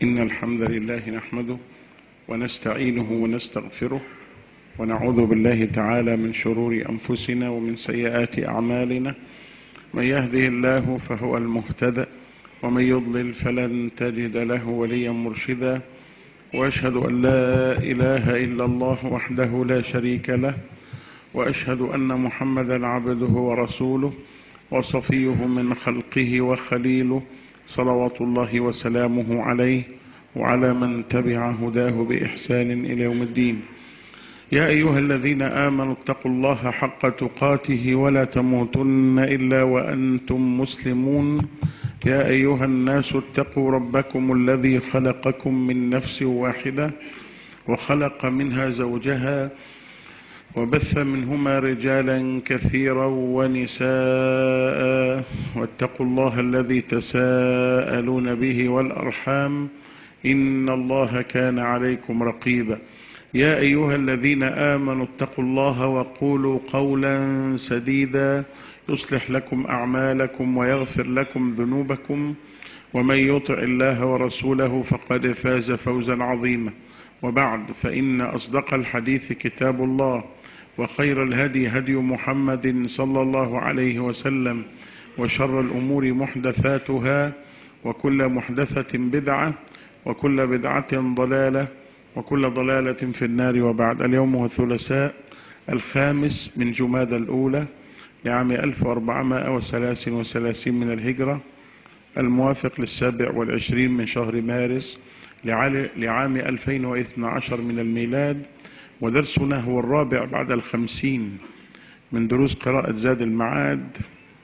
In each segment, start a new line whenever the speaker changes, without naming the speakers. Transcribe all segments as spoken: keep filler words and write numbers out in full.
إن الحمد لله نحمده ونستعينه ونستغفره ونعوذ بالله تعالى من شرور أنفسنا ومن سيئات أعمالنا. من يهده الله فهو المهتدى ومن يضلل فلن تجد له وليا مرشدا، وأشهد أن لا إله إلا الله وحده لا شريك له، وأشهد أن محمدا عبده ورسوله وصفيه من خلقه وخليله، صلوات الله وسلامه عليه وعلى من تبع هداه بإحسان إلى يوم الدين. يا أيها الذين آمنوا اتقوا الله حق تقاته ولا تموتن إلا وأنتم مسلمون. يا أيها الناس اتقوا ربكم الذي خلقكم من نفس واحدة وخلق منها زوجها وبث منهما رجالا كثيرا ونساء، واتقوا الله الذي تساءلون به والأرحام إن الله كان عليكم رقيبا. يا أيها الذين آمنوا اتقوا الله وقولوا قولا سديدا يصلح لكم أعمالكم ويغفر لكم ذنوبكم، ومن يطع الله ورسوله فقد فاز فوزا عظيما. وبعد، فإن أصدق الحديث كتاب الله، وخير الهدي هدي محمد صلى الله عليه وسلم، وشر الأمور محدثاتها، وكل محدثة بدعة، وكل بدعة ضلالة، وكل ضلالة في النار. وبعد، اليوم هو الثلاثاء الخامس من جمادى الأولى لعام ألف وأربعمائة وثلاث وثلاثين من الهجرة، الموافق للسابع والعشرين من شهر مارس لعام ألفين واثني عشر من الميلاد. ودرسنا هو الرابع بعد الخمسين من دروس قراءة زاد المعاد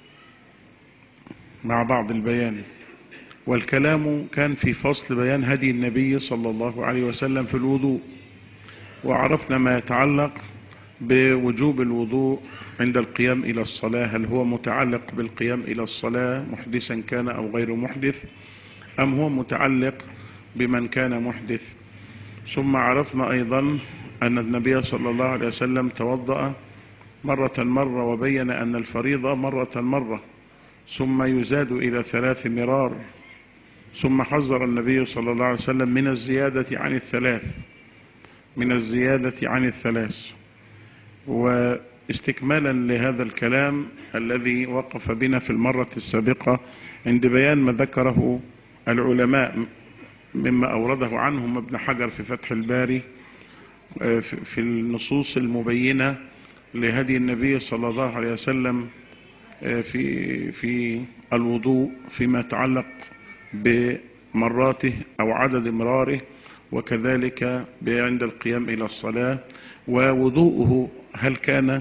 مع بعض البيان، والكلام كان في فصل بيان هدي النبي صلى الله عليه وسلم في الوضوء، وعرفنا ما يتعلق بوجوب الوضوء عند القيام إلى الصلاة، هل هو متعلق بالقيام إلى الصلاة محدثا كان أو غير محدث، أم هو متعلق بمن كان محدث. ثم عرفنا أيضا أن النبي صلى الله عليه وسلم توضأ مرة مرة، وبين أن الفريضة مرة مرة، ثم يزاد إلى ثلاث مرار، ثم حذر النبي صلى الله عليه وسلم من الزيادة عن الثلاث من الزيادة عن الثلاث واستكمالا لهذا الكلام الذي وقف بنا في المرة السابقة عند بيان ما ذكره العلماء مما أورده عنهم ابن حجر في فتح الباري في النصوص المبينة لهدي النبي صلى الله عليه وسلم في في الوضوء فيما يتعلق بمراته أو عدد مراره، وكذلك عند القيام إلى الصلاة، ووضوءه هل كان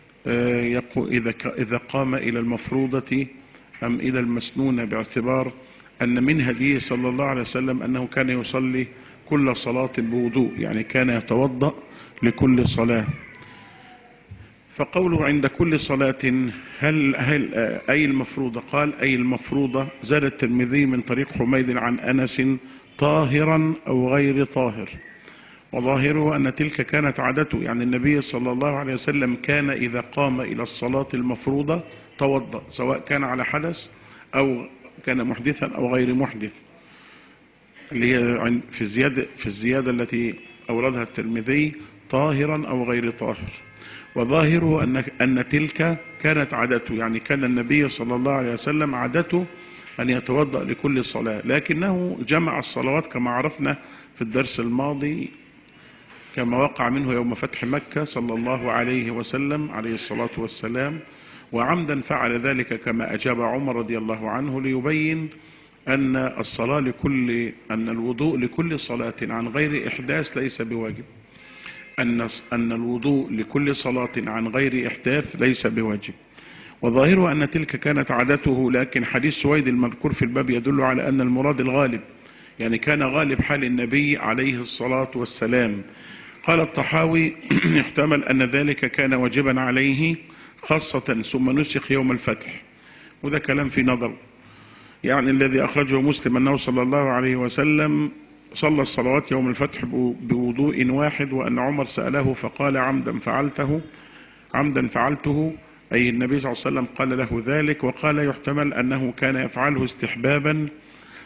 إذا قام إلى المفروضة أم إلى المسنونة، باعتبار أن من هديه صلى الله عليه وسلم أنه كان يصلي كل صلاة بوضوء، يعني كان يتوضأ لكل صلاة. فقوله عند كل صلاة هل, هل أي المفروضة؟ قال أي المفروضة. زاد الترمذي من طريق حميد عن أنس طاهرا أو غير طاهر، وظاهره أن تلك كانت عادته، يعني النبي صلى الله عليه وسلم كان إذا قام إلى الصلاة المفروضة توضأ، سواء كان على حدث أو كان محدثا أو غير محدث، اللي هي في الزيادة, في الزيادة التي أوردها الترمذي طاهرا أو غير طاهر. وظاهره أن, أن تلك كانت عادته، يعني كان النبي صلى الله عليه وسلم عادته أن يتوضأ لكل صلاة، لكنه جمع الصلوات كما عرفنا في الدرس الماضي، كما وقع منه يوم فتح مكة صلى الله عليه وسلم عليه الصلاة والسلام، وعمدا فعل ذلك كما أجاب عمر رضي الله عنه، ليبين أن الصلاة لكل أن الوضوء لكل صلاة عن غير إحداث ليس بواجب، أن أن الوضوء لكل صلاة عن غير إحداث ليس بواجب. وظاهره أن تلك كانت عادته، لكن حديث سويد المذكور في الباب يدل على أن المراد الغالب، يعني كان غالب حال النبي عليه الصلاة والسلام. قال الطحاوي يحتمل أن ذلك كان واجبا عليه خاصة ثم نسخ يوم الفتح، وذا كلام في نظر، يعني الذي أخرجه مسلم أنه صلى الله عليه وسلم صلى الصلوات يوم الفتح بوضوء واحد، وأن عمر سأله فقال عمدا فعلته عمدا فعلته أي النبي صلى الله عليه وسلم قال له ذلك. وقال يحتمل أنه كان يفعله استحبابا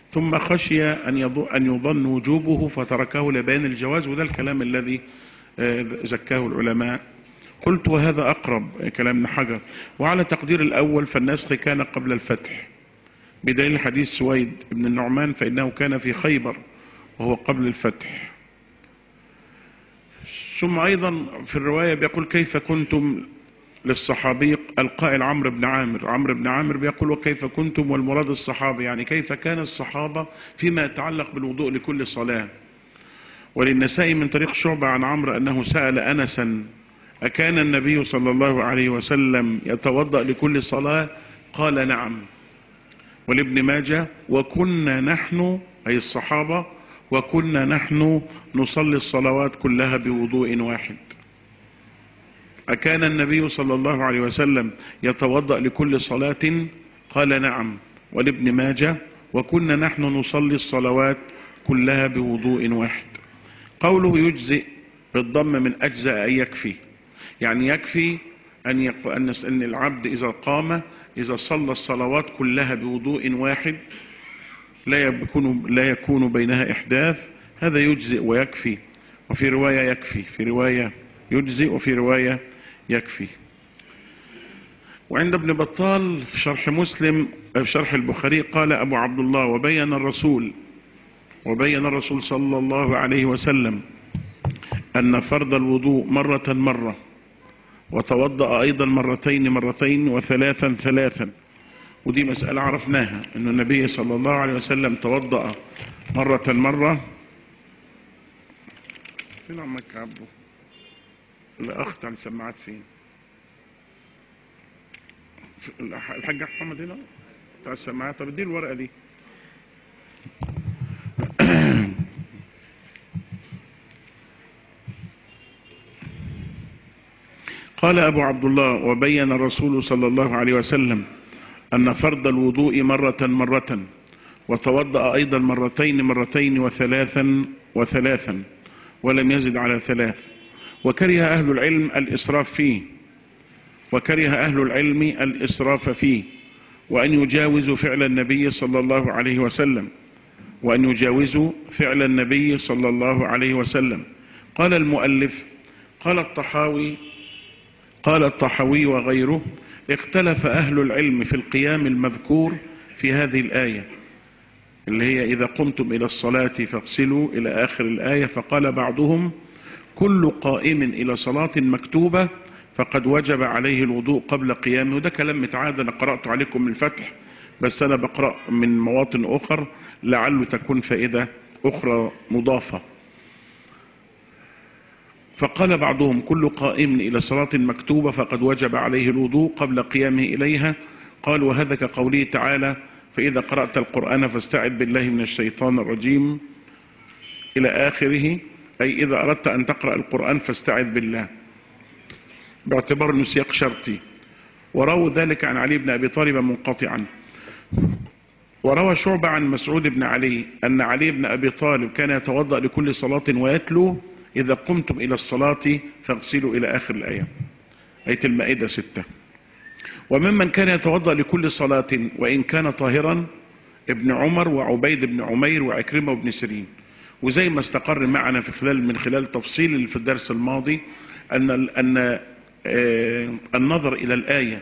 ثم خشي أن يظن وجوبه فتركه لبيان الجواز، وده الكلام الذي زكاه العلماء. قلت وهذا أقرب كلام ابن حجر. وعلى تقدير الأول فالنسخ كان قبل الفتح بدليل حديث سويد بن النعمان فإنه كان في خيبر وهو قبل الفتح. ثم أيضا في الرواية بيقول كيف كنتم للصحابي القائل عمرو بن عامر، عمرو بن عامر بيقول وكيف كنتم، والمراد الصحابة، يعني كيف كان الصحابة فيما يتعلق بالوضوء لكل صلاة. وللنسائي من طريق شعبة عن عمرو أنه سأل أنسا أكان النبي صلى الله عليه وسلم يتوضأ لكل صلاة؟ قال نعم. ولابن ماجه وكنا نحن أي الصحابة وكنا نحن نصلي الصلوات كلها بوضوء واحد. أكان النبي صلى الله عليه وسلم يتوضأ لكل صلاة؟ قال نعم. ولابن ماجه وكنا نحن نصلي الصلوات كلها بوضوء واحد. قوله يجزئ بالضم من أجزاء أي يكفي، يعني يكفي أن, يق... أن العبد إذا قام إذا صلى الصلوات كلها بوضوء واحد لا يكون, لا يكون بينها إحداث، هذا يجزئ ويكفي. وفي رواية يكفي، في رواية يجزئ وفي رواية يكفي. وعند ابن بطال في شرح مسلم في شرح البخاري قال أبو عبد الله وبين الرسول وبين الرسول صلى الله عليه وسلم أن فرض الوضوء مرة مرة وتوضأ أيضا مرتين مرتين وثلاثا ثلاثا. ودي مسألة عرفناها أن النبي صلى الله عليه وسلم توضأ مرة مرة. فين عمك عبده الأخت عن سماعات فين؟ الحاج محمد هنا بتاع السماعات. طب ادي الورقة دي. قال أبو عبد الله وبين الرسول صلى الله عليه وسلم أن فرض الوضوء مرة مرة وتوضأ أيضا مرتين مرتين وثلاثا وثلاثا ولم يزد على ثلاث. وكره أهل العلم الإسراف فيه وكره أهل العلم الإسراف فيه وأن يجاوزوا فعل النبي صلى الله عليه وسلم وأن يجاوزوا فعل النبي صلى الله عليه وسلم. قال المؤلف قال الطحاوي قال الطحاوي وغيره اختلف أهل العلم في القيام المذكور في هذه الآية اللي هي إذا قمتم إلى الصلاة فاغسلوا إلى آخر الآية. فقال بعضهم كل قائم إلى صلاة مكتوبة فقد وجب عليه الوضوء قبل قيامه. وده كلام متعاد أنا قرأت عليكم من الفتح، بس أنا بقرأ من مواطن أخر لعله تكون فائدة أخرى مضافة. فقال بعضهم كل قائم إلى صلاة مكتوبة فقد وجب عليه الوضوء قبل قيامه إليها. قال وهذا كقوله تعالى فإذا قرأت القرآن فاستعذ بالله من الشيطان الرجيم إلى آخره، أي إذا أردت أن تقرأ القرآن فاستعذ بالله، باعتبار أنه سياق شرطي. وروى ذلك عن علي بن أبي طالب منقطعا. وروى شعبة عن مسعود بن علي أن علي بن أبي طالب كان يتوضأ لكل صلاة ويتلو إذا قمتم إلى الصلاة فاغسلوا إلى آخر الآية، آية المائدة ستة. وممن كان يتوضأ لكل صلاة وإن كان طاهرا ابن عمر وعبيد بن عمير وعكرمة وابن سيرين. وزي ما استقر معنا في خلال من خلال تفصيل اللي في الدرس الماضي أن أن النظر إلى الآية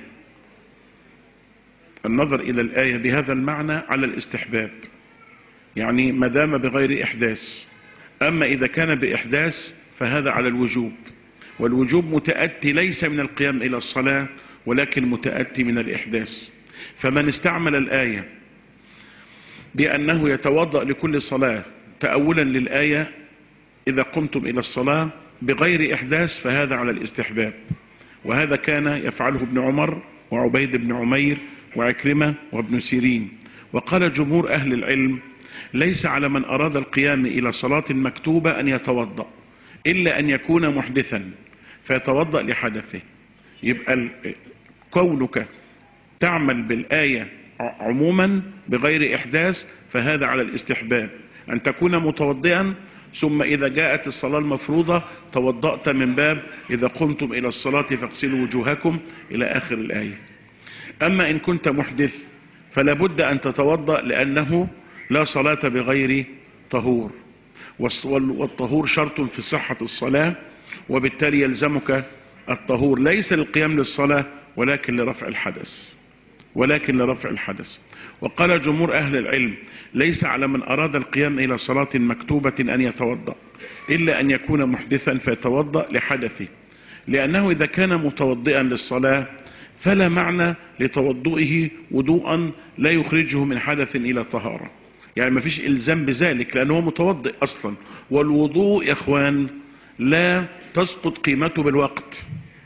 النظر إلى الآية بهذا المعنى على الاستحباب، يعني ما دام بغير إحداث. أما إذا كان بإحداث فهذا على الوجوب، والوجوب متأتي ليس من القيام إلى الصلاة ولكن متأتي من الإحداث. فمن استعمل الآية بأنه يتوضأ لكل صلاة تأولا للآية إذا قمتم إلى الصلاة بغير إحداث فهذا على الاستحباب. وهذا كان يفعله ابن عمر وعبيد بن عمير وعكرمة وابن سيرين. وقال جمهور أهل العلم ليس على من أراد القيام إلى صلاة مكتوبة أن يتوضأ إلا أن يكون محدثا فيتوضأ لحدثه. يبقى كونك تعمل بالآية عموما بغير إحداث فهذا على الاستحباب، أن تكون متوضئا ثم إذا جاءت الصلاة المفروضة توضأت من باب إذا قمتم إلى الصلاة فاغسلوا وجوهكم إلى آخر الآية. أما إن كنت محدث فلا بد أن تتوضأ لأنه لا صلاة بغير طهور، والطهور شرط في صحة الصلاة، وبالتالي يلزمك الطهور ليس للقيام للصلاة ولكن لرفع الحدث ولكن لرفع الحدث. وقال جمهور أهل العلم ليس على من أراد القيام إلى صلاة مكتوبة أن يتوضأ إلا أن يكون محدثا فيتوضأ لحدثه، لأنه إذا كان متوضئا للصلاة فلا معنى لتوضئه وضوءا لا يخرجه من حدث إلى طهارة، يعني ما فيش إلزام بذلك لأنه متوضئ أصلا. والوضوء يا إخوان لا تسقط قيمته بالوقت،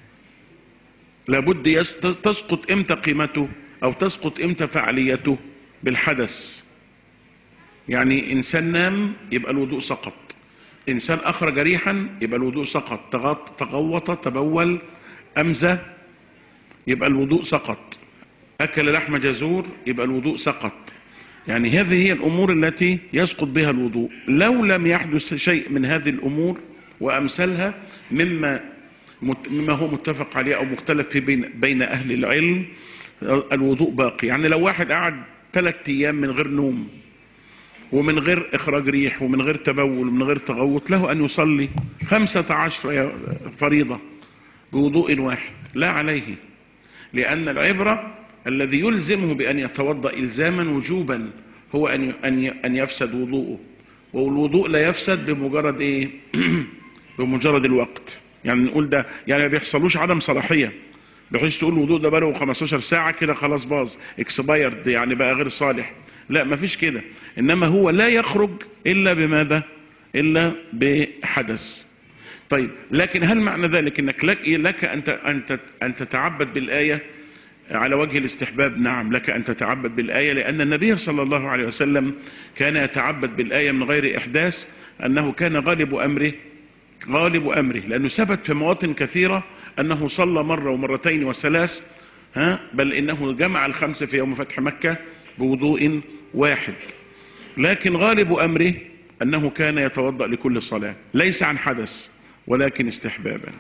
لابد تسقط إمتى قيمته أو تسقط إمتى فعاليته؟ بالحدث. يعني إنسان نام يبقى الوضوء سقط، إنسان أخرج ريحا يبقى الوضوء سقط، تغوط تبول أمزة يبقى الوضوء سقط، أكل لحم جزور يبقى الوضوء سقط. يعني هذه هي الأمور التي يسقط بها الوضوء. لو لم يحدث شيء من هذه الأمور وأمثالها مما مما هو متفق عليه أو مختلف في بين, بين أهل العلم، الوضوء باقي. يعني لو واحد قعد ثلاثة أيام من غير نوم ومن غير إخراج ريح ومن غير تبول ومن غير تغوط، له أن يصلي خمسة عشر فريضة بوضوء واحد لا عليه، لأن العبرة الذي يلزمه بأن يتوضأ إلزاما وجوبا هو أن أن يفسد وضوءه، والوضوء لا يفسد بمجرد إيه؟ بمجرد الوقت. يعني نقول ده يعني ما بيحصلوش عدم صلاحية بحيث تقول الوضوء ده بقاله خمستاشر ساعة كده خلاص باظ اكسبايرد يعني بقى غير صالح، لا ما فيش كده، إنما هو لا يخرج إلا بماذا؟ إلا بحدث. طيب لكن هل معنى ذلك انك لك, لك أن, أن, أن تتعبد بالآية على وجه الاستحباب؟ نعم لك أن تتعبد بالآية، لأن النبي صلى الله عليه وسلم كان يتعبد بالآية من غير إحداث، أنه كان غالب أمره غالب أمره لأنه ثبت في مواطن كثيرة أنه صلى مرة ومرتين وثلاث، ها بل إنه جمع الخمس في يوم فتح مكة بوضوء واحد. لكن غالب أمره أنه كان يتوضأ لكل صلاة ليس عن حدث ولكن استحبابا.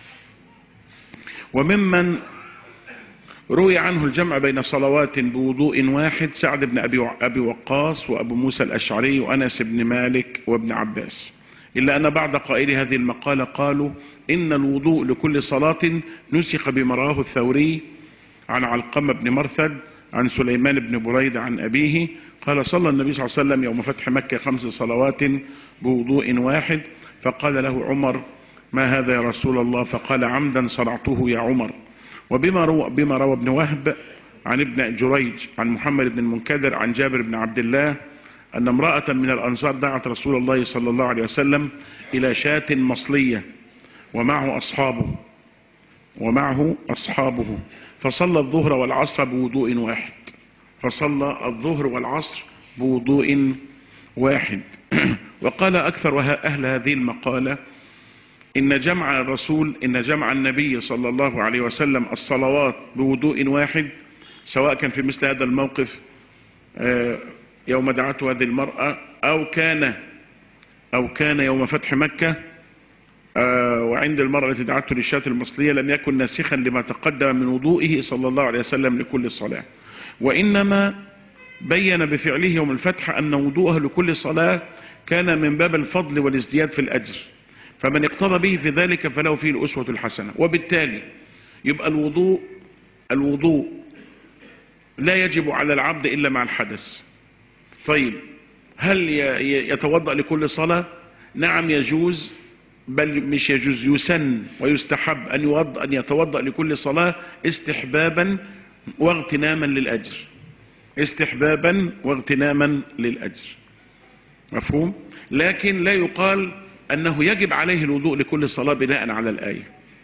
وممن روي عنه الجمع بين صلوات بوضوء واحد سعد بن أبي, أبي وقاص وأبو موسى الأشعري وأنس بن مالك وابن عباس، إلا أن بعض قائلي هذه المقالة قالوا إن الوضوء لكل صلاة نسخ بما رواه الثوري عن علقمة بن مرثد عن سليمان بن بريدة عن أبيه قال صلى النبي صلى الله عليه وسلم يوم فتح مكة خمس صلوات بوضوء واحد، فقال له عمر ما هذا يا رسول الله؟ فقال عمدا صنعته يا عمر. وبما روى, بما روى ابن وهب عن ابن جريج عن محمد بن المنكدر عن جابر بن عبد الله أن امرأة من الأنصار دعت رسول الله صلى الله عليه وسلم إلى شاة مصلية ومعه أصحابه ومعه أصحابه فصلى الظهر والعصر بوضوء واحد فصلى الظهر والعصر بوضوء واحد. وقال أكثر أهل هذه المقالة إن جمع الرسول إن جمع النبي صلى الله عليه وسلم الصلوات بوضوء واحد سواء كان في مثل هذا الموقف يوم دعته هذه المرأة أو كان أو كان يوم فتح مكة وعند المرأة التي دعته للشاة المصلية لم يكن ناسخا لما تقدم من وضوئه صلى الله عليه وسلم لكل صلاة، وإنما بين بفعله يوم الفتح أن وضوءه لكل صلاة كان من باب الفضل والازدياد في الأجر، فمن اقتضى به في ذلك فله فيه الأسوة الحسنة. وبالتالي يبقى الوضوء الوضوء لا يجب على العبد إلا مع الحدث. طيب هل يتوضأ لكل صلاة؟ نعم يجوز، بل مش يجوز يسن ويستحب أن يوضأ أن يتوضأ لكل صلاة استحبابا واغتناما للأجر استحبابا واغتناما للأجر مفهوم؟ لكن لا يقال أنه يجب عليه الوضوء لكل صلاة بناء على الآية.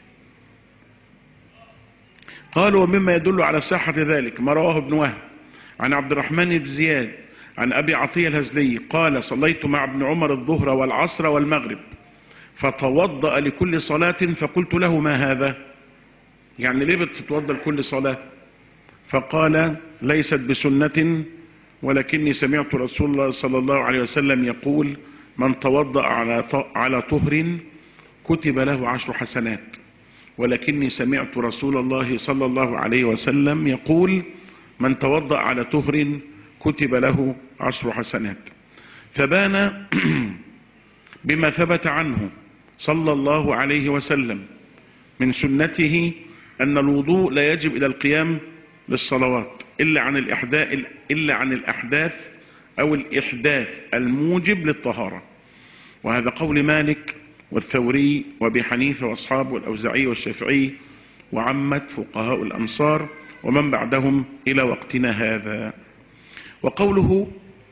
قالوا ومما يدل على صحة ذلك ما رواه ابن وهب عن عبد الرحمن بن زياد عن أبي عطية الهزلي قال صليت مع ابن عمر الظهر والعصر والمغرب فتوضأ لكل صلاة فقلت له ما هذا؟ يعني ليه بتتوضأ لكل صلاة؟ فقال ليست بسنة ولكني سمعت رسول الله صلى الله عليه وسلم يقول من توضأ على طهر كتب له عشر حسنات، ولكني سمعت رسول الله صلى الله عليه وسلم يقول من توضأ على طهر كتب له عشر حسنات. فبان بما ثبت عنه صلى الله عليه وسلم من سنته أن الوضوء لا يجب إلى القيام للصلوات إلا عن الإحداث إلا عن الأحداث أو الإحداث الموجب للطهارة، وهذا قول مالك والثوري وأبي حنيفة وأصحابه والأوزاعي والشافعي وعامة فقهاء الأمصار ومن بعدهم إلى وقتنا هذا. وقوله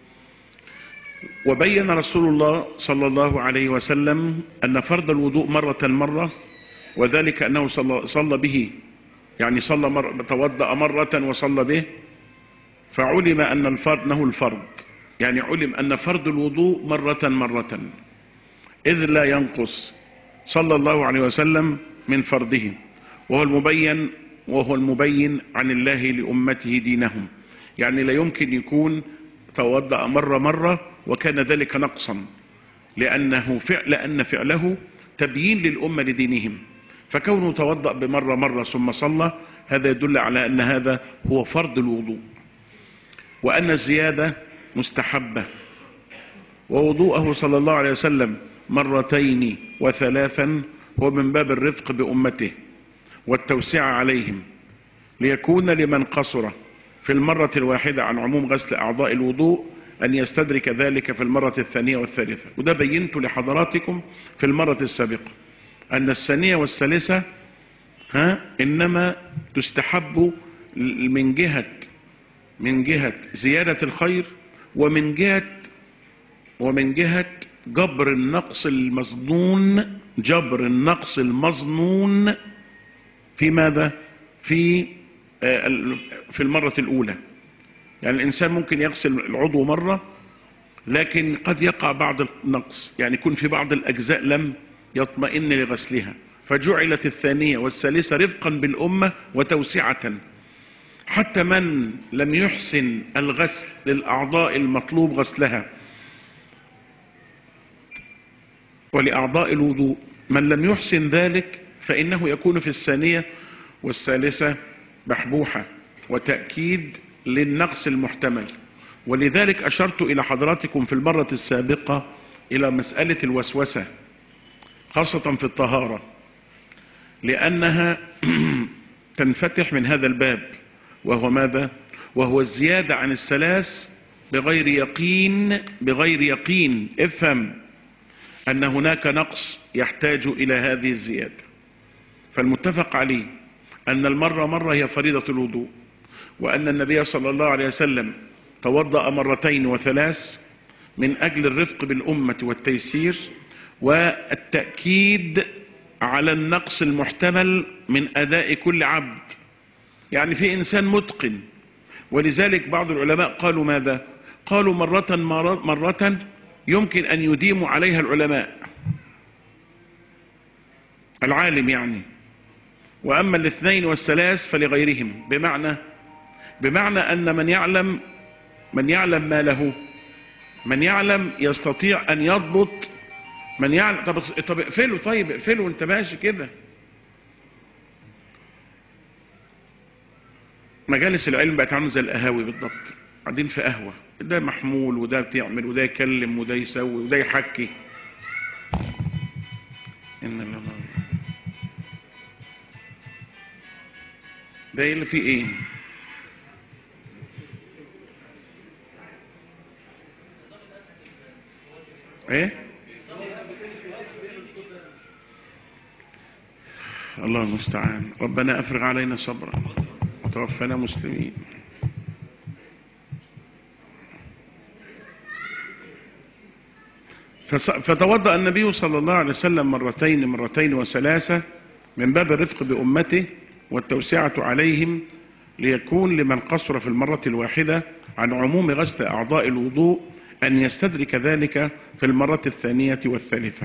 وبين رسول الله صلى الله عليه وسلم أن فرض الوضوء مرة مرة، وذلك أنه صلى, صلى به، يعني صلى مرة توضأ مرة وصلى به، فعلم أن الفرض أنه الفرض، يعني علم أن فرض الوضوء مرة مرة إذ لا ينقص صلى الله عليه وسلم من فرضه، وهو المبين وهو المبين عن الله لأمته دينهم، يعني لا يمكن يكون توضأ مرة مرة وكان ذلك نقصا، لأنه فعل لأن فعله تبيين للأمة لدينهم، فكونه توضأ بمرة مرة ثم صلى هذا يدل على أن هذا هو فرض الوضوء، وأن الزيادة مستحبة، ووضوءه صلى الله عليه وسلم مرتين وثلاثا هو من باب الرفق بأمته والتوسعة عليهم، ليكون لمن قصر في المرة الواحدة عن عموم غسل أعضاء الوضوء أن يستدرك ذلك في المرة الثانية والثالثة. وده بينت لحضراتكم في المرة السابقة أن الثانية والثالثة ها إنما تستحب من جهة من جهة زيادة الخير، ومن جهة ومن جهة جبر النقص المظنون جبر النقص المظنون في ماذا؟ في في المرة الأولى. يعني الإنسان ممكن يغسل العضو مرة لكن قد يقع بعض النقص، يعني يكون في بعض الأجزاء لم يطمئن لغسلها، فجعلت الثانية والثالثة رفقا بالأمة وتوسعة، حتى من لم يحسن الغسل للأعضاء المطلوب غسلها ولأعضاء الوضوء، من لم يحسن ذلك فإنه يكون في الثانية والثالثة بحبوحة وتأكيد للنقص المحتمل. ولذلك أشرت إلى حضراتكم في المرة السابقة إلى مسألة الوسوسة خاصة في الطهارة، لأنها تنفتح من هذا الباب، وهو ماذا؟ وهو الزيادة عن الثلاث بغير يقين بغير يقين افهم أن هناك نقص يحتاج إلى هذه الزيادة. فالمتفق عليه أن المرة مرة هي فريضة الوضوء، وأن النبي صلى الله عليه وسلم توضأ مرتين وثلاث من أجل الرفق بالأمة والتيسير والتأكيد على النقص المحتمل من أداء كل عبد. يعني في إنسان متقن، ولذلك بعض العلماء قالوا ماذا؟ قالوا مرة مرة يمكن أن يديم عليها العلماء العالم يعني، وأما الاثنين والثلاث فلغيرهم، بمعنى بمعنى أن من يعلم من يعلم ما له، من يعلم يستطيع أن يضبط، من يعلم. طب طب اقفله، طيب اقفله وانت ماشي كده. مجالس العلم بقت عامله زي القهاوي بالضبط، قاعدين في قهوه، ده محمول وده بتعمل وده يكلم وده يسوي وده يحكي. ان الله ده اللي فيه ايه؟ ايه؟ الله المستعان. ربنا افرغ علينا صبرا وتوفنا مسلمين. فتوضأ النبي صلى الله عليه وسلم مرتين مرتين وثلاثة من باب الرفق بأمته والتوسعة عليهم، ليكون لمن قصر في المرة الواحدة عن عموم غسل أعضاء الوضوء أن يستدرك ذلك في المرة الثانية والثالثة.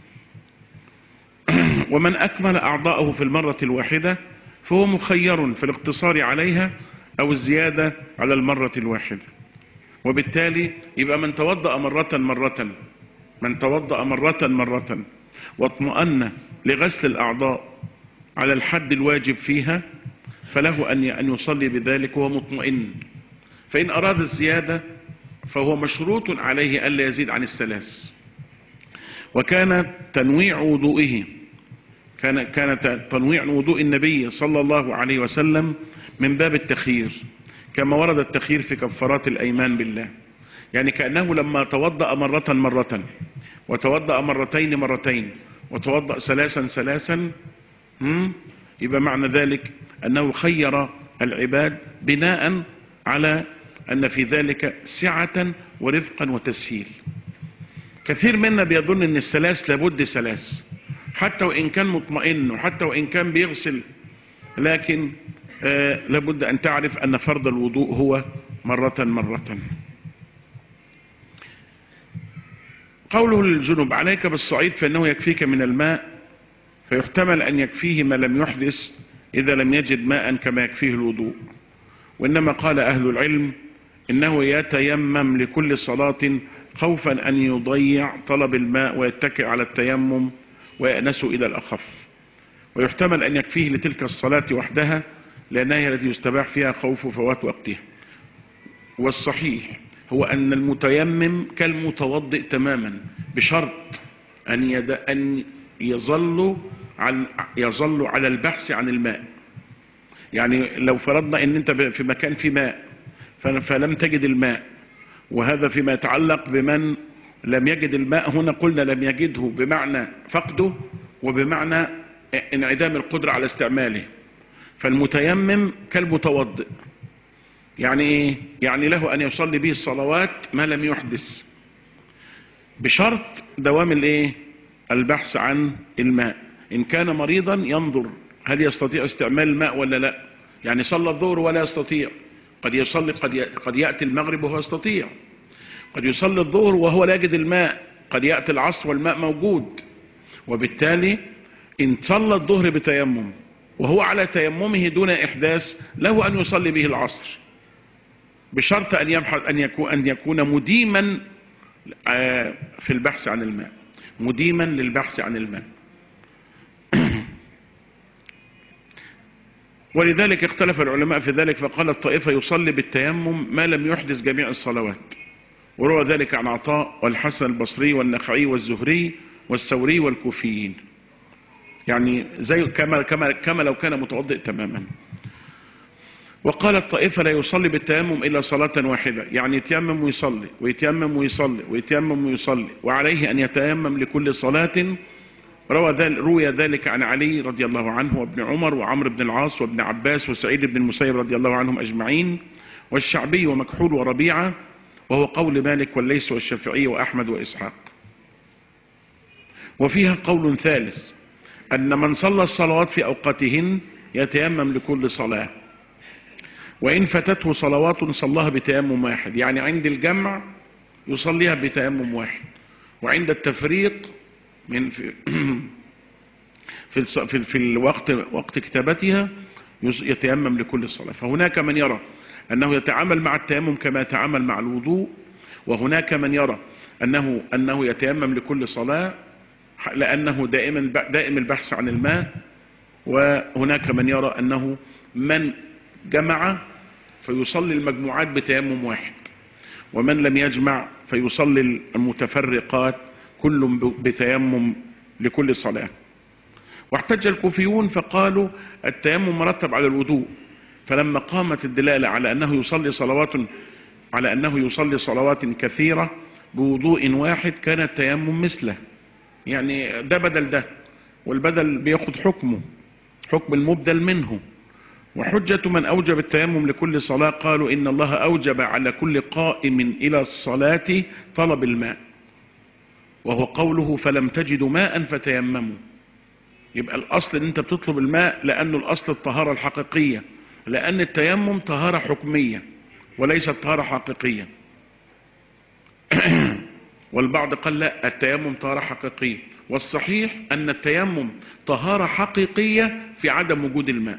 ومن أكمل أعضاءه في المرة الواحدة فهو مخير في الاقتصار عليها أو الزيادة على المرة الواحدة. وبالتالي يبقى من توضأ مرة مرة من توضأ مرة مرة واطمأن لغسل الأعضاء على الحد الواجب فيها فله أن يصلي بذلك وهو مطمئن. فإن أراد الزيادة فهو مشروط عليه ألا يزيد عن الثلاث. وكان تنويع وضوئه كان كان تنويع وضوء النبي صلى الله عليه وسلم من باب التخيير، كما ورد التخيير في كفارات الأيمان بالله. يعني كأنه لما توضأ مرة مرة، وتوضأ مرتين مرتين، وتوضأ ثلاثا ثلاثا، يبقى معنى ذلك أنه خير العباد بناء على أن في ذلك سعة ورفقا وتسهيل. كثير منا بيظن أن الثلاث لابد ثلاث، حتى وإن كان مطمئن وحتى وإن كان بيغسل، لكن آه لابد أن تعرف أن فرض الوضوء هو مرة مرة. قوله للجنب عليك بالصعيد فإنه يكفيك من الماء، فيحتمل أن يكفيه ما لم يحدث إذا لم يجد ماء كما يكفيه الوضوء. وإنما قال أهل العلم إنه يتيمم لكل صلاة خوفا أن يضيع طلب الماء ويتكئ على التيمم ويأنس إلى الأخف. ويحتمل أن يكفيه لتلك الصلاة وحدها لأنها هي التي يستباح فيها خوف فوات وقتها. والصحيح هو أن المتيمم كالمتوضئ تماما، بشرط أن, يد... أن يظل عن... يظل على البحث عن الماء. يعني لو فرضنا أن أنت في مكان فيه ماء فلم تجد الماء، وهذا فيما يتعلق بمن لم يجد الماء، هنا قلنا لم يجده بمعنى فقده وبمعنى انعدام القدرة على استعماله. فالمتيمم كالمتوضئ، يعني ايه؟ يعني له ان يصلي به الصلوات ما لم يحدث، بشرط دوام الايه؟ البحث عن الماء. ان كان مريضا ينظر هل يستطيع استعمال الماء ولا لا. يعني صلى الظهر ولا يستطيع، قد يصلي قد قد ياتي المغرب وهو يستطيع، قد يصلي الظهر وهو لا يجد الماء، قد ياتي العصر والماء موجود. وبالتالي ان صلى الظهر بتيمم وهو على تيممه دون احداث، له ان يصلي به العصر، بشرط ان يبحث ان يكون ان يكون مديما في البحث عن الماء، مديما للبحث عن الماء. ولذلك اختلف العلماء في ذلك، فقال الطائفة يصلي بالتيمم ما لم يحدث جميع الصلوات. وروى ذلك عن عطاء والحسن البصري والنخعي والزهري والثوري والكوفيين، يعني زي كما كما كما لو كان متوضئ تماما. وقال الطائفة لا يصلي بالتيمم إلا صلاة واحدة، يعني يتيمم ويصلي ويتيمم ويصلي ويتيمم ويصلي، وعليه أن يتيمم لكل صلاة. روى ذلك روي ذلك عن علي رضي الله عنه وابن عمر وعمرو بن العاص وابن عباس وسعيد بن المسيب رضي الله عنهم أجمعين، والشعبي ومكحول وربيعة، وهو قول مالك والليث والشافعي وأحمد وإسحاق. وفيها قول ثالث، أن من صلى الصلوات في أوقاتهن يتيمم لكل صلاة، وإن فاتته صلوات صلاها بتيمم واحد. يعني عند الجمع يصليها بتيمم واحد، وعند التفريق من في في, في, في الوقت وقت كتابتها يتيمم لكل صلاة. فهناك من يرى أنه يتعامل مع التيمم كما يتعامل مع الوضوء، وهناك من يرى أنه أنه يتيمم لكل صلاة لأنه دائما دائم البحث عن الماء، وهناك من يرى أنه من جمع فيصلي المجموعات بتيمم واحد، ومن لم يجمع فيصلي المتفرقات كل بتيمم لكل صلاة. واحتج الكوفيون فقالوا التيمم مرتب على الوضوء، فلما قامت الدلالة على أنه يصلي صلوات على أنه يصلي صلوات كثيرة بوضوء واحد كان التيمم مثله، يعني ده بدل ده، والبدل بياخد حكمه حكم المبدل منه. وحجة من أوجب التيمم لكل صلاة قالوا إن الله أوجب على كل قائم إلى الصلاة طلب الماء، وهو قوله فلم تجدوا ماء فتيمموا. يبقى الأصل إن أنت بتطلب الماء لأنه الأصل الطهارة الحقيقية، لأن التيمم طهارة حكمية وليست طهارة حقيقية. والبعض قال لا، التيمم طهارة حقيقية، والصحيح أن التيمم طهارة حقيقية في عدم وجود الماء.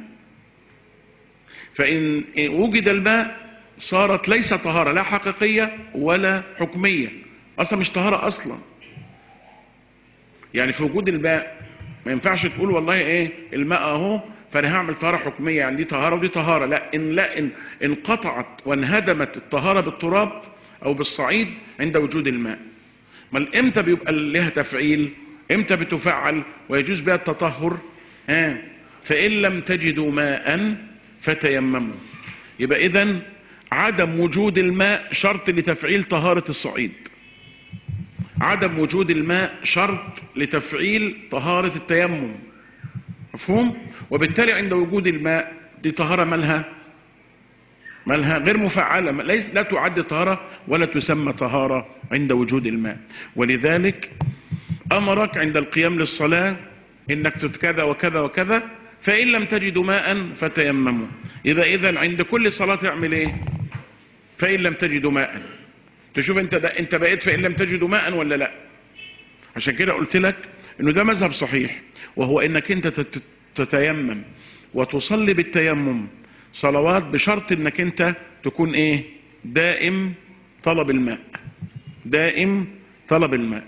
فإن وجد الماء صارت ليس طهارة لا حقيقية ولا حكمية، أصلا مش طهارة أصلا. يعني في وجود الماء ما ينفعش تقول والله إيه الماء أهو فانا هعمل طهارة حكمية، يعني دي طهارة ودي طهارة. لا، ان لا ان انقطعت وانهدمت الطهارة بالتراب او بالصعيد عند وجود الماء. ما امتى بيبقى لها تفعيل؟ امتى بتفعل ويجوز بها التطهر؟ ها فإن لم تجدوا ماء فتيمموا. يبقى إذن عدم وجود الماء شرط لتفعيل طهارة الصعيد، عدم وجود الماء شرط لتفعيل طهارة التيمم، مفهوم؟ وبالتالي عند وجود الماء دي طهارة مالها مالها غير مفعلة، ليس لا تعد طهارة ولا تسمى طهارة عند وجود الماء. ولذلك أمرك عند القيام للصلاة إنك كذا وكذا وكذا، فإن لم تجدوا ماء فتيمموا. يبقى إذن عند كل صلاة تعمل إيه؟ فإن لم تجدوا ماء. تشوف أنت ده أنت بقيت فإن لم تجدوا ماء ولا لا؟ عشان كده قلت لك إنه ده مذهب صحيح، وهو إنك أنت تتيمم وتصلي بالتيمم صلوات بشرط إنك أنت تكون إيه؟ دائم طلب الماء، دائم طلب الماء.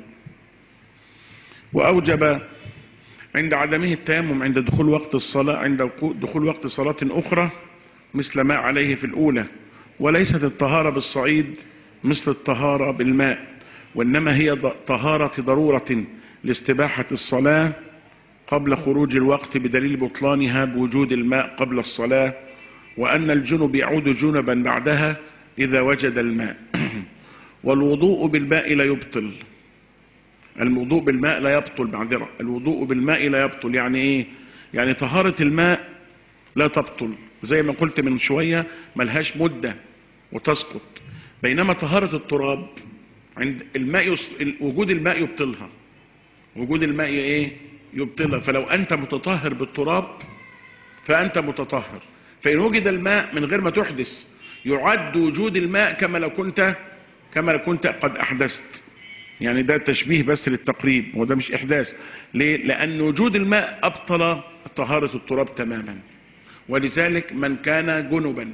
وأوجب عند عدمه التيمم عند دخول وقت الصلاة، عند دخول وقت صلاة أخرى مثل ما عليه في الأولى. وليست الطهارة بالصعيد مثل الطهارة بالماء، وإنما هي طهارة ضرورة لاستباحة الصلاة قبل خروج الوقت بدليل بطلانها بوجود الماء قبل الصلاة، وأن الجنب يعود جنبا بعدها إذا وجد الماء. والوضوء بالماء لا يبطل، الوضوء بالماء لا يبطل معذرة الوضوء بالماء لا يبطل. يعني ايه؟ يعني طهارة الماء لا تبطل، زي ما قلت من شوية ملهاش مدة وتسقط، بينما طهارة التراب عند الماء يص... وجود الماء يبطلها، وجود الماء ايه؟ يبطلها. فلو انت متطهر بالتراب فانت متطهر، فإن وجد الماء من غير ما تحدث يعد وجود الماء كما لو كنت كما لو كنت قد أحدثت. يعني ده تشبيه بس للتقريب، وده مش إحداث. ليه؟ لأن وجود الماء أبطل طهارة التراب تماما. ولذلك من كان جنبا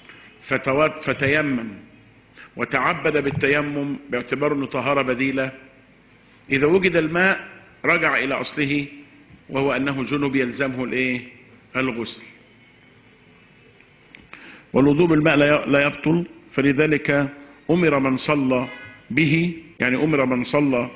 فتيمم وتعبد بالتيمم باعتبار أنه طهارة بديلة، إذا وجد الماء رجع إلى أصله، وهو أنه جنب يلزمه الإيه؟ الغسل. والوضوء بالماء لا يبطل، فلذلك أمر من صلى به، يعني أمر من صلى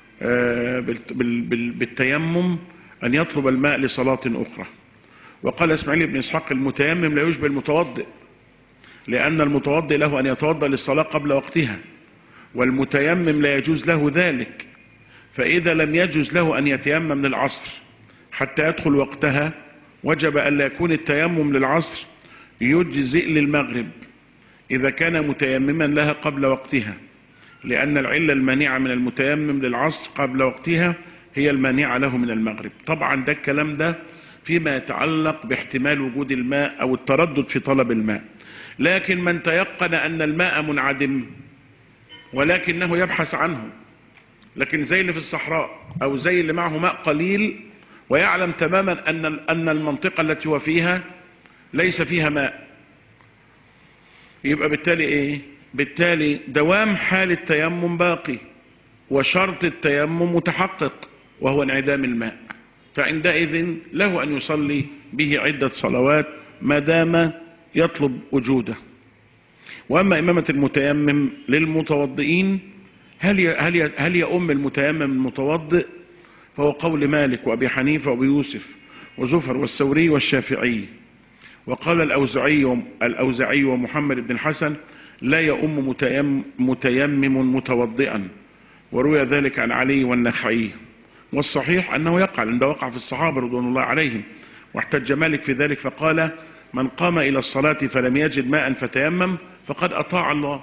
بالتيمم أن يطلب الماء لصلاة أخرى. وقال إسماعيل بن إسحاق المتيمم لا يشبه المتوضئ، لأن المتوضئ له أن يتوضأ للصلاة قبل وقتها، والمتيمم لا يجوز له ذلك. فإذا لم يجوز له أن يتيمم للعصر حتى يدخل وقتها، وجب أن لا يكون التيمم للعصر يجزئ للمغرب إذا كان متيمما لها قبل وقتها، لأن العلة المانعة من المتيمم للعصر قبل وقتها هي المانعة له من المغرب. طبعا ده الكلام ده فيما يتعلق باحتمال وجود الماء أو التردد في طلب الماء. لكن من تيقن أن الماء منعدم ولكنه يبحث عنه، لكن زي اللي في الصحراء أو زي اللي معه ماء قليل ويعلم تماما أن أن المنطقة التي هو فيها ليس فيها ماء، يبقى بالتالي إيه؟ بالتالي دوام حال التيمم باقي، وشرط التيمم متحقق وهو انعدام الماء، فعندئذ له أن يصلي به عدة صلوات ما دام يطلب وجوده. وأما إمامة المتيمم للمتوضئين، هل هل هل يؤم المتيمم المتوضئ؟ فهو قول مالك وأبي حنيفة وأبي يوسف وزفر والثوري والشافعي. وقال الأوزعي الأوزعي ومحمد بن الحسن لا يؤم متيمم, متيمم متوضئا، وروي ذلك عن علي والنخعي. والصحيح أنه يقع عند وقع في الصحابة رضوان الله عليهم. واحتج مالك في ذلك فقال من قام إلى الصلاة فلم يجد ماء فتيمم فقد أطاع الله،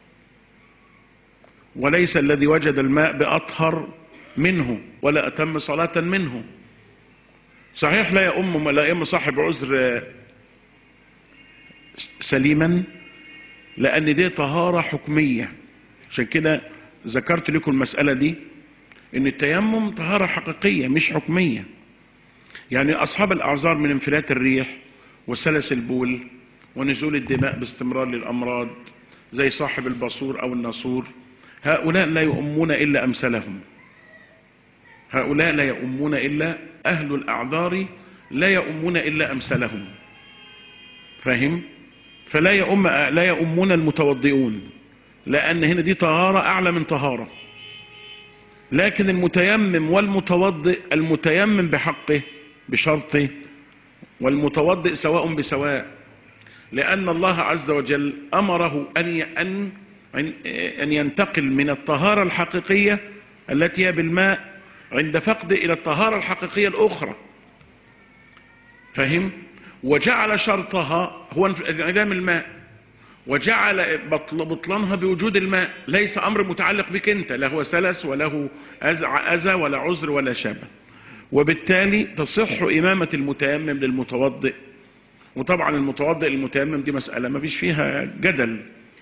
وليس الذي وجد الماء بأطهر منه ولا أتم صلاة منه. صحيح لا يؤم لا يؤم صاحب عذر سليما، لأن دي طهارة حكمية. عشان كده ذكرت لكم المسألة دي، إن التيمم طهارة حقيقية مش حكمية. يعني أصحاب الأعذار من انفلات الريح وسلس البول ونزول الدماء باستمرار للأمراض زي صاحب البصور أو النصور، هؤلاء لا يؤمون إلا أمثالهم، هؤلاء لا يؤمون إلا أهل الأعذار لا يؤمون إلا أمثالهم، فاهم؟ فلا يؤم لا يؤمون المتوضئون، لأن هنا دي طهارة أعلى من طهارة. لكن المتيمم والمتوضئ، المتيمم بحقه بشرطه والمتوضئ سواء بسواء، لأن الله عز وجل أمره أن أن أن ينتقل من الطهارة الحقيقية التي هي بالماء عند فقده إلى الطهارة الحقيقية الأخرى، فهم؟ وجعل شرطها هو انعدام الماء، وجعل بطلانها بوجود الماء، ليس أمر متعلق بك أنت، لا هو سلس ولا هو أذى ولا عذر ولا شابه. وبالتالي تصح إمامة المتيمم للمتوضئ. وطبعا المتوضئ المتيمم دي مسألة ما فيش فيها جدل،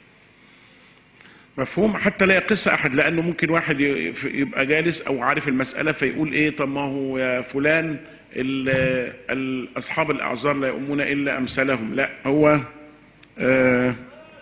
مفهوم؟ حتى لا يقص أحد، لأنه ممكن واحد يبقى جالس أو عارف المسألة فيقول إيه، طب ما هو يا فلان أصحاب الأعذار لا يؤمون إلا أمثالهم. لا، هو آه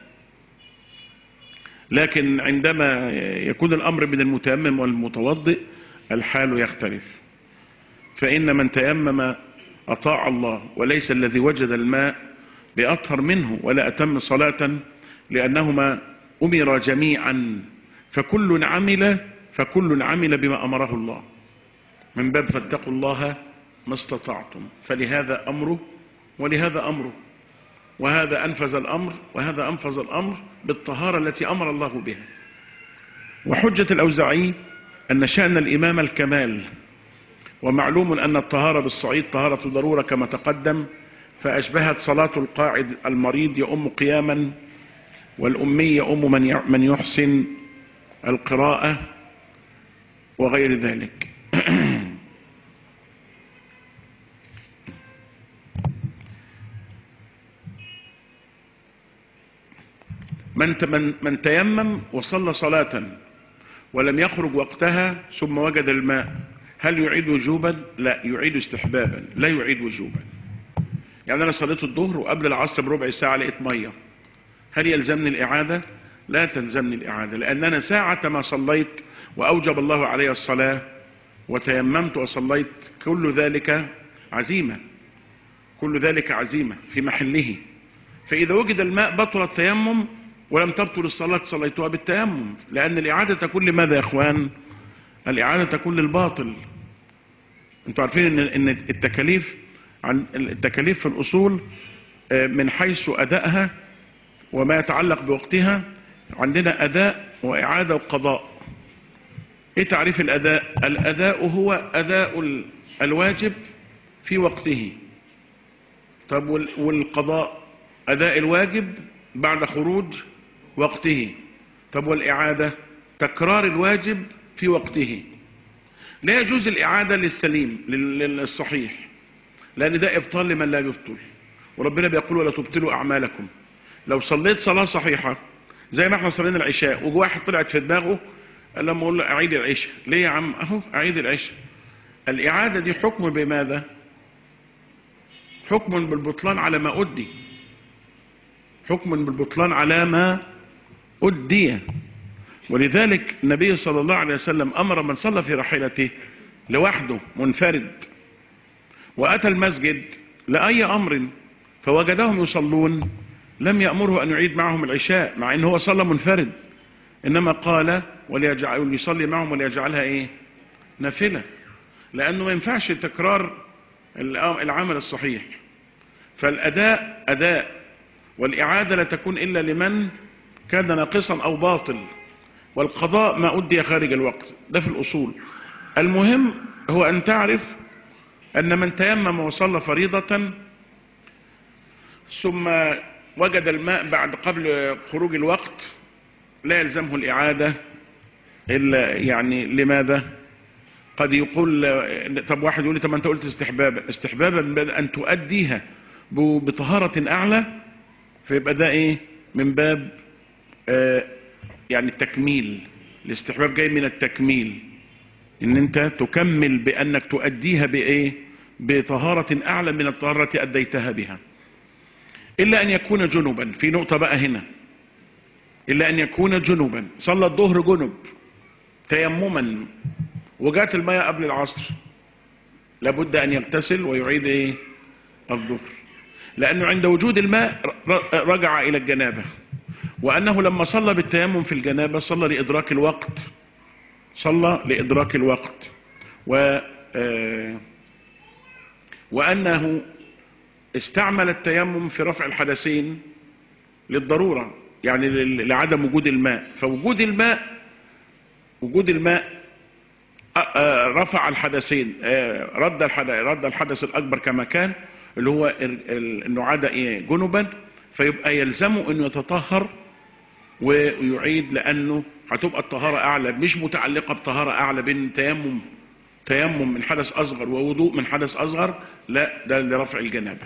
لكن عندما يكون الأمر من المتيمم والمتوضئ الحال يختلف. فإن من تيمم أطاع الله، وليس الذي وجد الماء بأطهر منه ولا أتم صلاة، لأنهما أمر جميعا، فكل عمل فكل عمل بما أمره الله، من باب فاتقوا الله ما استطعتم. فلهذا أمره ولهذا أمره، وهذا أنفذ الأمر وهذا أنفذ الأمر بالطهارة التي أمر الله بها. وحجة الأوزاعي أن شأن الإمام الكمال، ومعلوم أن الطهارة بالصعيد طهارة ضرورة كما تقدم، فأشبهت صلاة القاعد المريض يؤم قياما، والأمي يؤم من يحسن القراءة وغير ذلك. من من تيمم وصلى صلاة ولم يخرج وقتها ثم وجد الماء، هل يعيد وجوبا؟ لا، يعيد استحبابا، لا يعيد وجوبا. يعني أنا صليت الظهر وقبل العصر بربع ساعة لقيت مية، هل يلزمني الإعادة؟ لا تلزمني الإعادة، لأن أنا ساعة ما صليت وأوجب الله علي الصلاة وتيممت وصليت، كل ذلك عزيمة، كل ذلك عزيمة في محله. فإذا وجد الماء بطل التيمم، ولم تبطل الصلاة صليتها بالتيمم، لأن الإعادة تكون لماذا يا أخوان؟ الإعادة تكون للباطل. أنتوا عارفين إن التكاليف عن التكاليف في الأصول من حيث أدائها وما يتعلق بوقتها، عندنا أداء وإعادة وقضاء. إيه تعريف الأداء؟ الأداء هو أداء الواجب في وقته. طب والقضاء أداء الواجب بعد خروج وقته. طب والإعادة تكرار الواجب في وقته. لا يجوز الإعادة للسليم للصحيح، لأن ده إبطال لمن لا يبطل، وربنا بيقول ولا تبطلوا أعمالكم. لو صليت صلاة صحيحة زي ما احنا صلينا العشاء وجو واحد طلعت في دماغه لما اقول له أعيد العشاء، ليه يا عم؟ أهو أعيد العشاء. الإعادة دي حكم بماذا؟ حكم بالبطلان على ما أدي، حكم بالبطلان على ما أدي. ولذلك النبي صلى الله عليه وسلم أمر من صلى في راحلته لوحده منفرد وأتى المسجد لأي أمر فوجدهم يصلون، لم يأمره أن يعيد معهم العشاء، مع أنه هو صلى منفرد، إنما قال وليجعل يصلي معهم وليجعلها إيه؟ نافلة، لأنه ما ينفعش تكرار العمل الصحيح. فالأداء أداء، والإعادة لا تكون إلا لمن كان ناقصا أو باطل، والقضاء ما أدي خارج الوقت، ده في الأصول. المهم هو أن تعرف أن من تيمم وصلى فريضة ثم وجد الماء بعد قبل خروج الوقت لا يلزمه الإعادة، إلا يعني لماذا؟ قد يقول طب واحد يقول لي طب ما أنت قلت استحبابا، استحبابا أن تؤديها بطهارة أعلى، فيبقى ده إيه؟ من باب آه يعني التكميل. الاستحباب جاي من التكميل، ان انت تكمل بانك تؤديها بايه؟ بطهارة اعلى من الطهارة التي اديتها بها. الا ان يكون جنبا، في نقطة بقى هنا، الا ان يكون جنبا، صلى الظهر جنب تيمما وجات المياه قبل العصر، لابد ان يغتسل ويعيد ايه؟ الظهر، لأنه عند وجود الماء رجع إلى الجنابة، وأنه لما صلى بالتيمم في الجنابة صلى لإدراك الوقت، صلى لإدراك الوقت، و وأنه استعمل التيمم في رفع الحدثين للضرورة، يعني لعدم وجود الماء. فوجود الماء وجود الماء رفع الحدثين، رد الحدث رد الحدث الأكبر كما كان، اللي هو انه عاد جنبا، فيبقى يلزمه انه يتطهر ويعيد، لانه هتبقى الطهارة اعلى، مش متعلقة بطهارة اعلى بين تيمم تيمم من حدث اصغر ووضوء من حدث اصغر، لا، ده لرفع الجنابة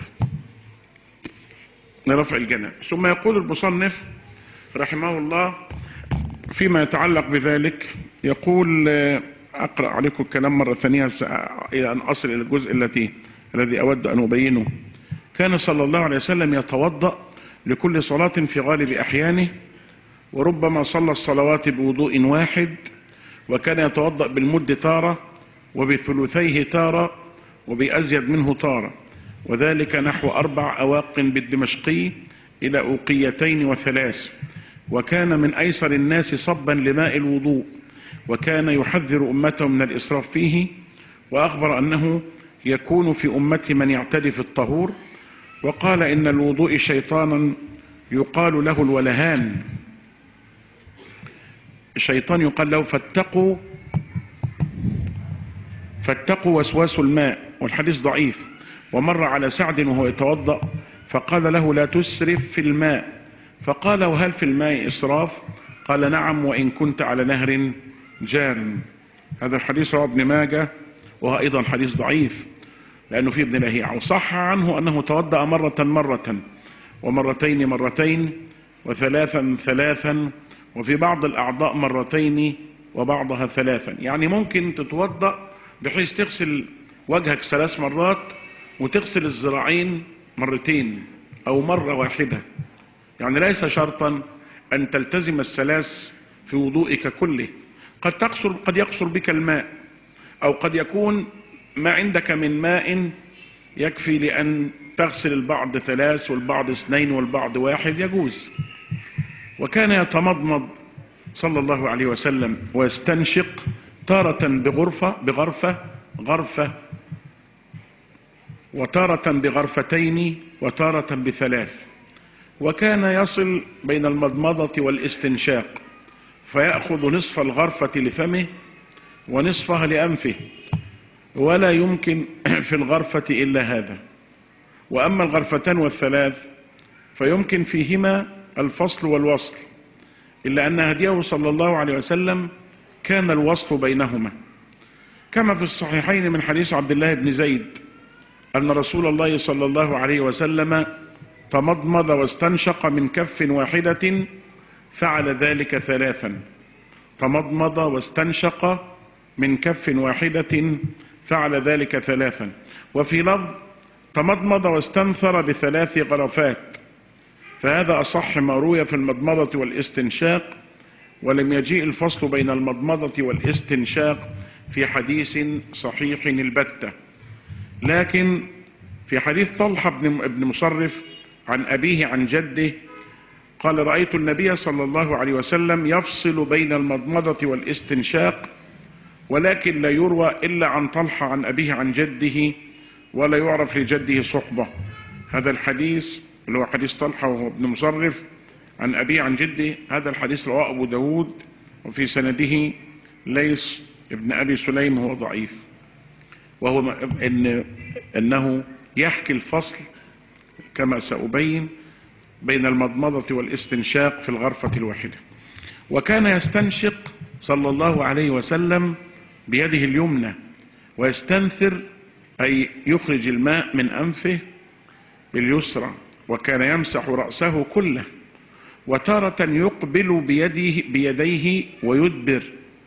لرفع الجنابة. ثم يقول المصنف رحمه الله فيما يتعلق بذلك، يقول اقرأ عليكم الكلام مرة ثانية الى ان اصل الى الجزء التي الذي اود ان ابينه. كان صلى الله عليه وسلم يتوضأ لكل صلاة في غالب احيانه، وربما صلى الصلوات بوضوء واحد، وكان يتوضأ بالمد تارة، وبثلثيه تارة، وبأزيد منه تارة، وذلك نحو أربع أواق بالدمشقي إلى أوقيتين وثلاث. وكان من أيسر الناس صبا لماء الوضوء، وكان يحذر أمته من الإسراف فيه، وأخبر أنه يكون في أمتي من يعتدي في الطهور. وقال إن الوضوء شيطانا يقال له الولهان، الشيطان يقال له فاتقوا فاتقوا وسواس الماء، والحديث ضعيف. ومر على سعد وهو يتوضأ فقال له لا تسرف في الماء، فقال وهل في الماء إسراف؟ قال نعم وإن كنت على نهر جار. هذا الحديث رواه ابن ماجه، وهو أيضا حديث ضعيف لأنه فيه ابن لهيعة. وصح عنه أنه توضأ مرة مرة، ومرتين مرتين، وثلاثا ثلاثا، وفي بعض الأعضاء مرتين وبعضها ثلاثا. يعني ممكن تتوضأ بحيث تغسل وجهك ثلاث مرات، وتغسل الذراعين مرتين أو مرة واحدة، يعني ليس شرطا أن تلتزم الثلاث في وضوئك كله. قد تقصر قد يقصر بك الماء، أو قد يكون ما عندك من ماء يكفي لأن تغسل البعض ثلاث والبعض اثنين والبعض واحد، يجوز. وكان يتمضمض صلى الله عليه وسلم ويستنشق تارة بغرفة بغرفة غرفة، وتارة بغرفتين، وتارة بثلاث. وكان يصل بين المضمضة والاستنشاق، فيأخذ نصف الغرفة لفمه ونصفها لأنفه، ولا يمكن في الغرفة إلا هذا. وأما الغرفتان والثلاث فيمكن فيهما الفصل والوصل، إلا أن هديه صلى الله عليه وسلم كان الوصل بينهما، كما في الصحيحين من حديث عبد الله بن زيد أن رسول الله صلى الله عليه وسلم تمضمض واستنشق من كف واحدة، فعل ذلك ثلاثا. تمضمض واستنشق من كف واحدة، فعل ذلك ثلاثا. وفي لفظ تمضمض واستنثر بثلاث غرفات، فهذا أصح ما روي في المضمضة والاستنشاق، ولم يجيء الفصل بين المضمضة والاستنشاق في حديث صحيح البتة. لكن في حديث طلحة بن مصرف عن أبيه عن جده قال رأيت النبي صلى الله عليه وسلم يفصل بين المضمضة والاستنشاق، ولكن لا يروى إلا عن طلحة عن أبيه عن جده، ولا يعرف لجده صحبة. هذا الحديث اللي هو حديث طلحة وهو ابن مصرف عن أبيه عن جده، هذا الحديث رواه أبو داود، وفي سنده ليث ابن أبي سليم هو ضعيف، وهو إن أنه يحكي الفصل كما سأبين بين المضمضة والاستنشاق في الغرفة الواحدة. وكان يستنشق صلى الله عليه وسلم بيده اليمنى، ويستنثر أي يخرج الماء من أنفه باليسرى، وكان يمسح رأسه كله، وتارة يقبل بيده بيديه ويدبر.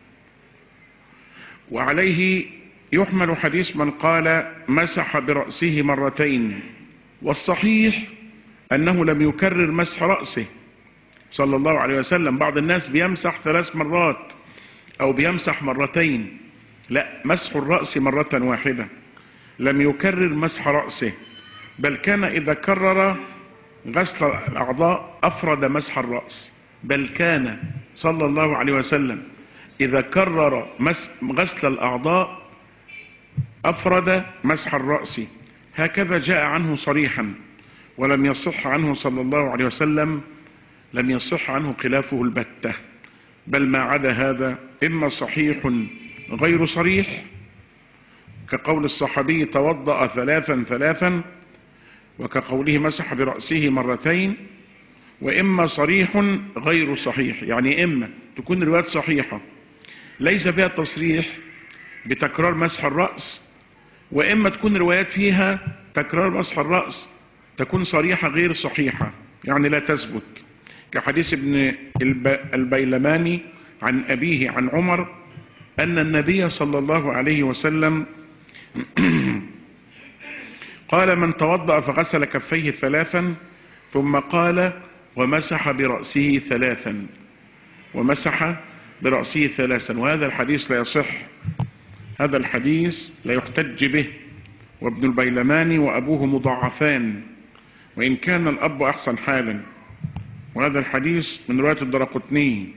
وعليه يحمل حديث من قال مسح برأسه مرتين، والصحيح أنه لم يكرر مسح رأسه صلى الله عليه وسلم. بعض الناس بيمسح ثلاث مرات أو بيمسح مرتين، لا، مسح الرأس مرة واحدة، لم يكرر مسح رأسه. بل كان إذا كرر غسل الأعضاء أفرد مسح الرأس. بل كان صلى الله عليه وسلم إذا كرر غسل الأعضاء أفرد مسح الرأس، هكذا جاء عنه صريحا، ولم يصح عنه صلى الله عليه وسلم لم يصح عنه خلافه البتة. بل ما عدا هذا إما صحيح غير صريح كقول الصحابي توضأ ثلاثا ثلاثا، وكقوله مسح برأسه مرتين، وإما صريح غير صحيح، يعني إما تكون الروايات صحيحة ليس فيها تصريح بتكرار مسح الرأس، وإما تكون روايات فيها تكرار مسح الرأس تكون صريحة غير صحيحة، يعني لا تثبت، كحديث ابن البيلماني عن أبيه عن عمر أن النبي صلى الله عليه وسلم قال من توضأ فغسل كفيه ثلاثا ثم قال ومسح برأسه ثلاثا ومسح برأسه ثلاثا، وهذا الحديث لا يصح، هذا الحديث لا يحتج به، وابن البيلماني وأبوه مضاعفان وإن كان الأب أحسن حالا، وهذا الحديث من رواية الدرقطني.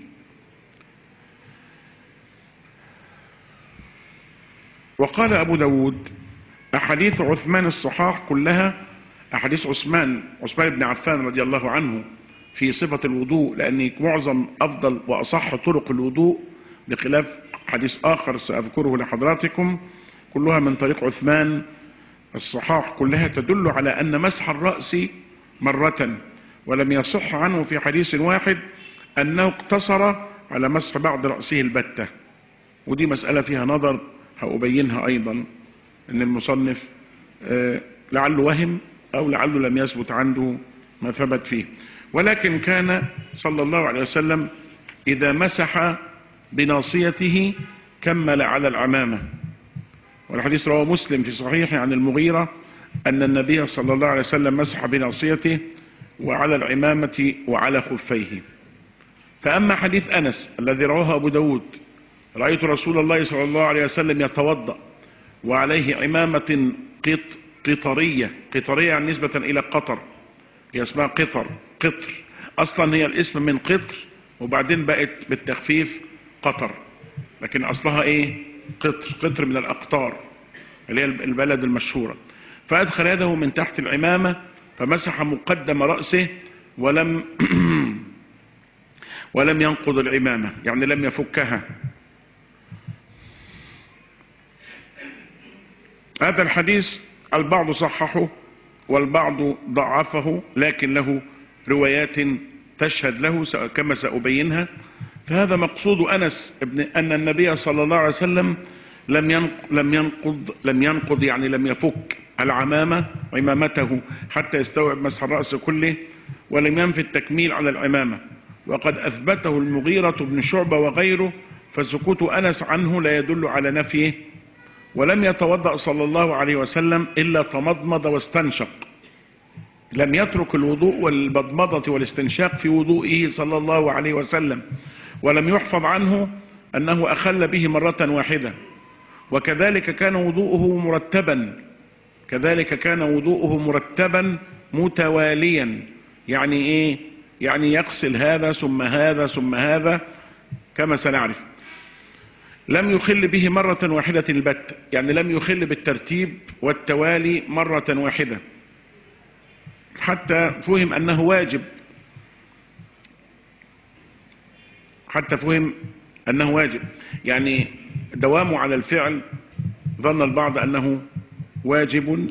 وقال أبو داود أحاديث عثمان الصحاح كلها أحاديث عثمان عثمان بن عفان رضي الله عنه في صفة الوضوء، لأن معظم أفضل وأصح طرق الوضوء بخلاف حديث آخر سأذكره لحضراتكم كلها من طريق عثمان الصحاح، كلها تدل على أن مسح الرأس مرة، ولم يصح عنه في حديث واحد أنه اقتصر على مسح بعض رأسه البتة، ودي مسألة فيها نظر هأبينها أيضا، أن المصنف لعله وهم أو لعله لم يثبت عنده ما ثبت فيه. ولكن كان صلى الله عليه وسلم إذا مسح بناصيته كمل على العمامة، والحديث رواه مسلم في صحيحه عن المغيرة أن النبي صلى الله عليه وسلم مسح بناصيته وعلى العمامة وعلى خفيه. فأما حديث أنس الذي رواه أبو داود رأيت رسول الله صلى الله عليه وسلم يتوضأ وعليه عمامة قط قطرية، قطرية يعني نسبة إلى قطر، هي اسمها قطر، قطر أصلا هي الاسم من قطر وبعدين بقت بالتخفيف قطر، لكن أصلها إيه؟ قطر، قطر من الأقطار اللي هي البلد المشهورة. فأدخل يده من تحت العمامة فمسح مقدم رأسه ولم ولم ينقض العمامة، يعني لم يفكها. هذا الحديث البعض صححه والبعض ضعفه، لكن له روايات تشهد له كما سأبينها. فهذا مقصود أنس ابن أن النبي صلى الله عليه وسلم لم لم ينقض لم ينقض يعني لم يفك العمامة عمامته حتى يستوعب مسح الرأس كله، ولم ينفي التكميل على العمامة، وقد أثبته المغيرة بن شعبة وغيره، فسكوت أنس عنه لا يدل على نفيه. ولم يتوضأ صلى الله عليه وسلم إلا تمضمض واستنشق، لم يترك الوضوء والمضمضة والاستنشاق في وضوئه صلى الله عليه وسلم، ولم يحفظ عنه أنه أخل به مرة واحدة. وكذلك كان وضوءه مرتبا كذلك كان وضوءه مرتبا متواليا، يعني إيه؟ يعني يغسل هذا ثم هذا ثم هذا كما سنعرف. لم يخل به مرة واحدة البت، يعني لم يخل بالترتيب والتوالي مرة واحدة، حتى فهم أنه واجب حتى فهم أنه واجب يعني دوامه على الفعل ظن البعض أنه واجب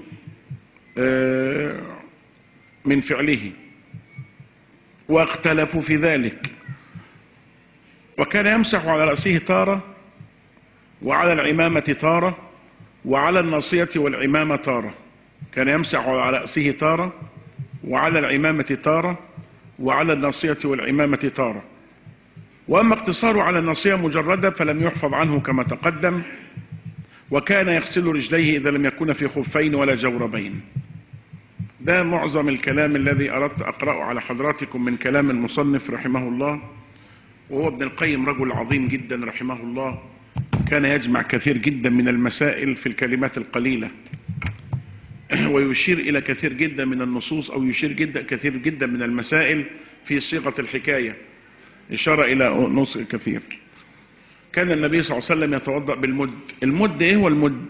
من فعله، واختلفوا في ذلك. وكان يمسح على رأسه تارة، وعلى العمامة تارة، وعلى الناصية والعمامة تارة. كان يمسح على رأسه تارة، وعلى العمامة تارة، وعلى الناصية والعمامة تارة. وأما اقتصاره على الناصية مجردة فلم يحفظ عنه كما تقدم. وكان يغسل رجليه إذا لم يكن في خفين ولا جوربين. ده معظم الكلام الذي أردت أقرأه على حضراتكم من كلام المصنف رحمه الله. وهو ابن القيم رجل عظيم جدا رحمه الله، كان يجمع كثير جدا من المسائل في الكلمات القليلة. ويشير إلى كثير جدا من النصوص، أو يشير جدا كثير جدا من المسائل في صيغة الحكاية، إشارة إلى نص كثير. كان النبي صلى الله عليه وسلم يتوضأ بالمد. المد إيه هو المد؟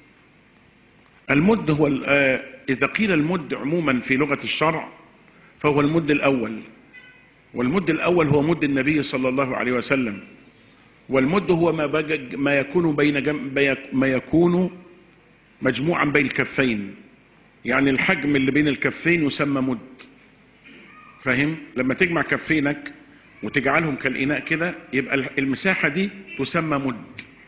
المد هو إذا قيل المد عموما في لغة الشرع فهو المد الأول، والمد الأول هو مد النبي صلى الله عليه وسلم. والمد هو ما, ما يكون بين جم... ما يكون مجموعا بين الكفين، يعني الحجم اللي بين الكفين يسمى مد. فاهم؟ لما تجمع كفينك وتجعلهم كالإناء كده يبقى المساحة دي تسمى مد.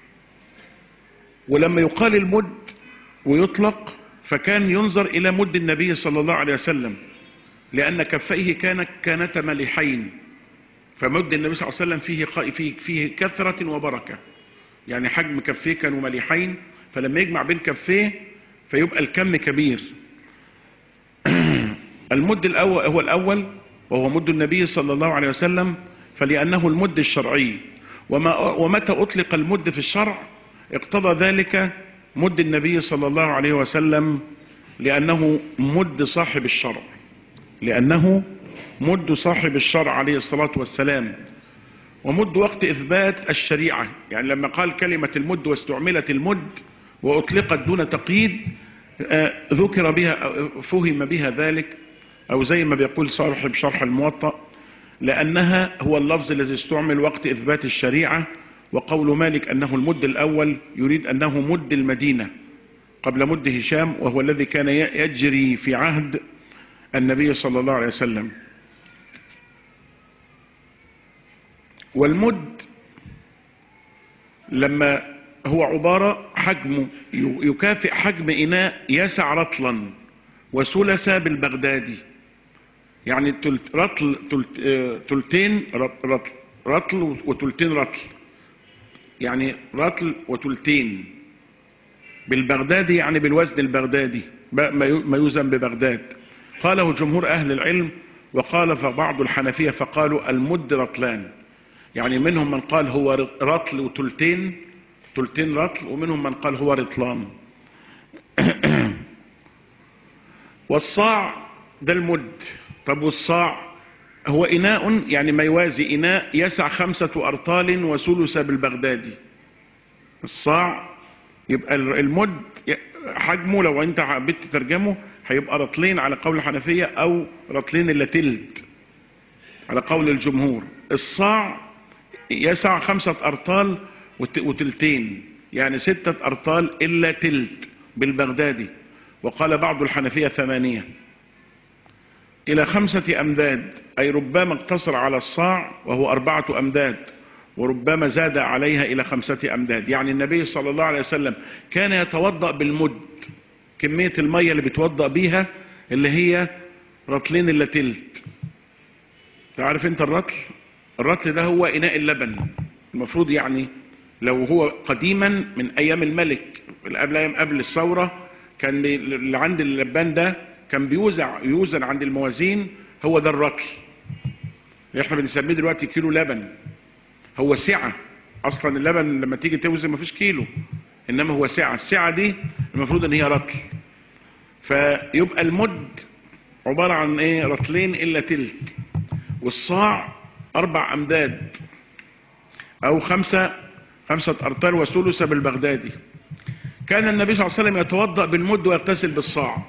ولما يقال المد ويطلق فكان ينظر إلى مد النبي صلى الله عليه وسلم، لأن كفيه كان كانتا مليحين، فمد النبي صلى الله عليه وسلم فيه فيه فيه كثرة وبركة، يعني حجم كفيه كانوا مليحين، فلما يجمع بين كفيه فيبقى الكم كبير. المد الأول هو الأول وهو مد النبي صلى الله عليه وسلم، فلأنه المد الشرعي. وما ومتى أطلق المد في الشرع اقتضى ذلك مد النبي صلى الله عليه وسلم، لأنه مد صاحب الشرع، لأنه مد صاحب الشرع عليه الصلاة والسلام. ومد وقت إثبات الشريعة، يعني لما قال كلمة المد واستعملت المد وأطلقت دون تقييد ذكر بها، فهم بها ذلك، أو زي ما بيقول صاحب شرح الموطأ، لأنها هو اللفظ الذي استعمل وقت إثبات الشريعة. وقول مالك أنه المد الأول يريد أنه مد المدينة قبل مد هشام، وهو الذي كان يجري في عهد النبي صلى الله عليه وسلم. والمد لما هو عبارة حجمه يكافئ حجم إناء يسع رطلا وثلث بالبغدادي، يعني رطل تلتين رطل رطل وتلتين رطل، يعني رطل وتلتين بالبغدادي، يعني بالوزن البغدادي ما يوزن ببغداد. قاله جمهور أهل العلم، وقال بعض الحنفية فقالوا المد رطلان، يعني منهم من قال هو رطل وتلتين تلتين رطل، ومنهم من قال هو رطلان. والصاع ده المد. طب والصاع هو إناء، يعني ما يوازي إناء يسع خمسة أرطال وثلث بالبغدادي. الصاع يبقى المد حجمه لو انت حبيت تترجمه هيبقى رطلين على قول الحنفية، او رطلين الا تلت على قول الجمهور. الصاع يسع خمسة ارطال وتلتين، يعني ستة ارطال الا تلت بالبغدادي. وقال بعض الحنفية ثمانية الى خمسة امداد، اي ربما اقتصر على الصاع وهو اربعة امداد، وربما زاد عليها الى خمسة امداد. يعني النبي صلى الله عليه وسلم كان يتوضأ بالمد، كمية المية اللي بيتوضأ بيها اللي هي رطلين الا تلت. تعرف انت الرطل؟ الرطل ده هو اناء اللبن. المفروض يعني لو هو قديما من ايام الملك، قبل ايام قبل الثورة، كان اللي عند اللبان ده كان بيوزع يوزن عند الموازين، هو ده الرطل. احنا بنسميه دلوقتي كيلو لبن. هو سعة، اصلا اللبن لما تيجي توزن مفيش كيلو، انما هو سعة. السعة دي المفروض ان هي رطل. فيبقى المد عبارة عن ايه؟ رطلين الا تلت. والصاع اربع امداد او خمسة خمسة ارطال وثلث بالبغدادي. كان النبي صلى الله عليه وسلم يتوضأ بالمد ويغتسل بالصاع.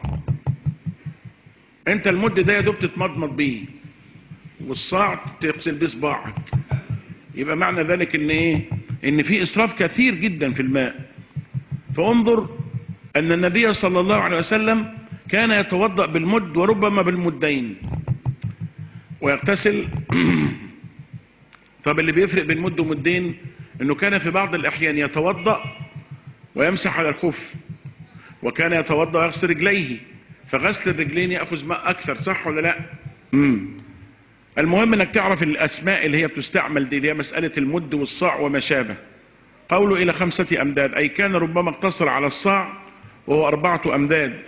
انت المد ده يا دوب تتمضمض بيه، والصاع تغسل بيه صباعك. يبقى معنى ذلك ان ايه؟ ان في اسراف كثير جدا في الماء. فانظر ان النبي صلى الله عليه وسلم كان يتوضأ بالمد وربما بالمدين ويغتسل. طب اللي بيفرق بين مد ومدين انه كان في بعض الاحيان يتوضأ ويمسح على الخف، وكان يتوضأ ويغسل رجليه، فغسل الرجلين يأخذ ماء اكثر، صح ولا لا؟ امم المهم انك تعرف الاسماء اللي هي بتستعمل دي، اللي هي مسألة المد والصاع وما شابه. قوله الى خمسة امداد، اي كان ربما اقتصر على الصاع وهو اربعة امداد.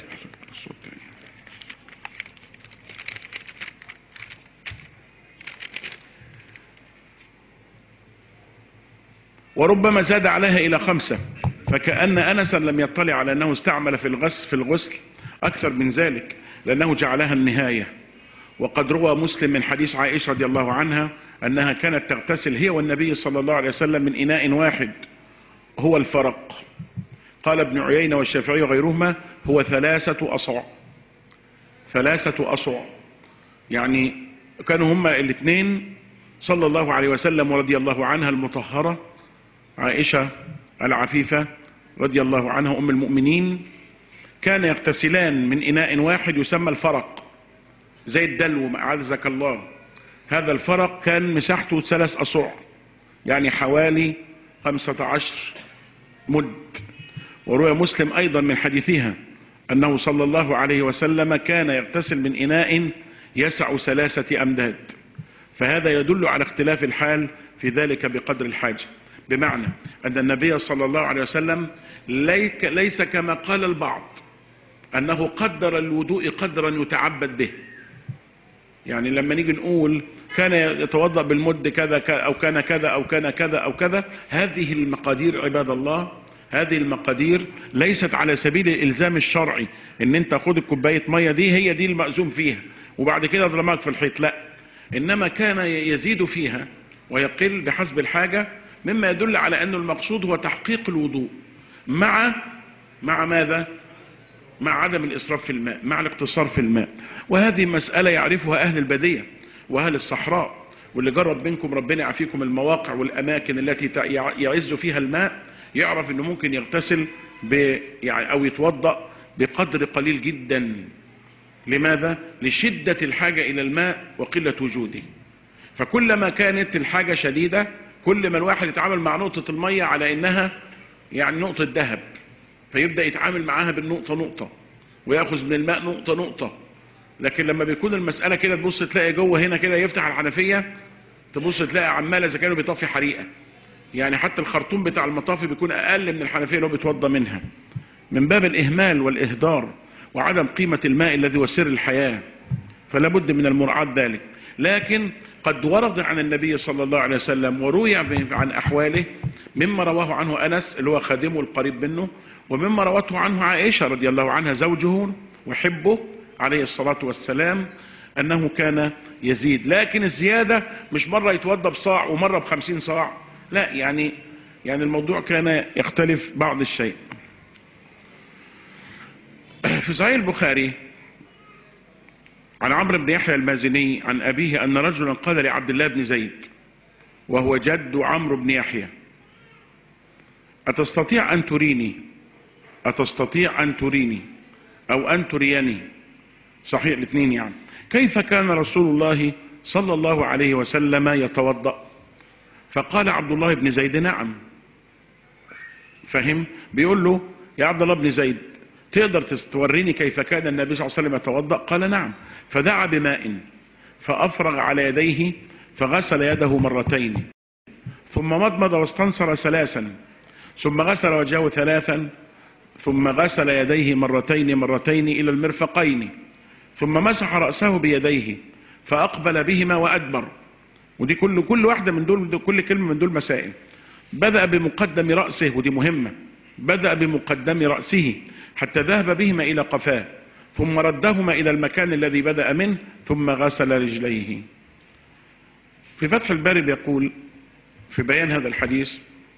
وربما زاد عليها الى خمسة، فكأن انسا لم يطلع على انه استعمل في الغسل في الغسل أكثر من ذلك لأنه جعلها النهاية. وقد روى مسلم من حديث عائشة رضي الله عنها أنها كانت تغتسل هي والنبي صلى الله عليه وسلم من إناء واحد هو الفرق. قال ابن عيينة والشافعي وغيرهما هو ثلاثة أصع، ثلاثة أصع، يعني كانوا هما الاثنين صلى الله عليه وسلم ورضي الله عنها المطهرة عائشة العفيفة رضي الله عنها أم المؤمنين، كان يغتسلان من إناء واحد يسمى الفرق زي الدلو أعزك الله. هذا الفرق كان مساحته ثلاث أصع، يعني حوالي خمسة عشر مد. وروى مسلم أيضا من حديثها أنه صلى الله عليه وسلم كان يغتسل من إناء يسع ثلاثة أمداد. فهذا يدل على اختلاف الحال في ذلك بقدر الحاجة، بمعنى أن النبي صلى الله عليه وسلم ليس كما قال البعض أنه قدر الوضوء قدرا يتعبد به. يعني لما نيجي نقول كان يتوضأ بالمد كذا أو كان كذا أو كان كذا أو كذا، هذه المقادير عباد الله، هذه المقادير ليست على سبيل الإلزام الشرعي ان انت خد الكوباية مية دي هي دي المأزوم فيها وبعد كده ضرماك في الحيط، لا، انما كان يزيد فيها ويقل بحسب الحاجة، مما يدل على أن المقصود هو تحقيق الوضوء مع مع ماذا؟ مع عدم الإسراف في الماء، مع الاقتصار في الماء. وهذه مسألة يعرفها أهل البادية وأهل الصحراء، واللي جرب منكم ربنا يعافيكم المواقع والأماكن التي يعز فيها الماء يعرف أنه ممكن يغتسل ب يعني أو يتوضأ بقدر قليل جدا. لماذا؟ لشدة الحاجة إلى الماء وقلة وجوده. فكلما كانت الحاجة شديدة كل ما الواحد يتعامل مع نقطة المية على إنها يعني نقطة ذهب، فيبدأ يتعامل معاها بالنقطة نقطة ويأخذ من الماء نقطة نقطة. لكن لما بيكون المسألة كده تبص تلاقي جوه هنا كده يفتح الحنفية تبص تلاقي عمالة إذا كانوا بيطفي حريقة، يعني حتى الخرطوم بتاع المطافي بيكون أقل من الحنفية اللي هو بيتوضى منها، من باب الإهمال والإهدار وعدم قيمة الماء الذي هو سر الحياة. فلا بد من المراعاة ذلك. لكن قد ورد عن النبي صلى الله عليه وسلم وروي عن أحواله مما رواه عنه أنس اللي هو خادمه القريب منه، ومما روته عنه عائشة رضي الله عنها زوجه وحبه عليه الصلاة والسلام، أنه كان يزيد. لكن الزيادة مش مرة يتوضى بصاع ومرة بخمسين صاع، لا، يعني يعني الموضوع كان يختلف بعض الشيء. في صحيح البخاري عن عمرو بن يحيى المازني عن أبيه أن رجلا قال لعبد الله بن زيد وهو جد عمرو بن يحيى: أتستطيع أن تريني أتستطيع أن تريني أو أن تريني، صحيح الاثنين يعني، كيف كان رسول الله صلى الله عليه وسلم يتوضأ؟ فقال عبد الله بن زيد: نعم. فهم؟ بيقول له: يا عبد الله بن زيد، تقدر توريني كيف كان النبي صلى الله عليه وسلم يتوضأ؟ قال: نعم. فدعا بماء فأفرغ على يديه فغسل يده مرتين، ثم مضمض واستنصر ثلاثا، ثم غسل وجهه ثلاثا، ثم غسل يديه مرتين مرتين إلى المرفقين، ثم مسح رأسه بيديه فأقبل بهما وأدبر. ودي كل كل واحدة من دول، كل كلمة من دول مسائل. بدأ بمقدم رأسه، ودي مهمة، بدأ بمقدم رأسه حتى ذهب بهما إلى قفاه، ثم ردهما إلى المكان الذي بدأ منه، ثم غسل رجليه. في فتح الباري يقول في بيان هذا الحديث: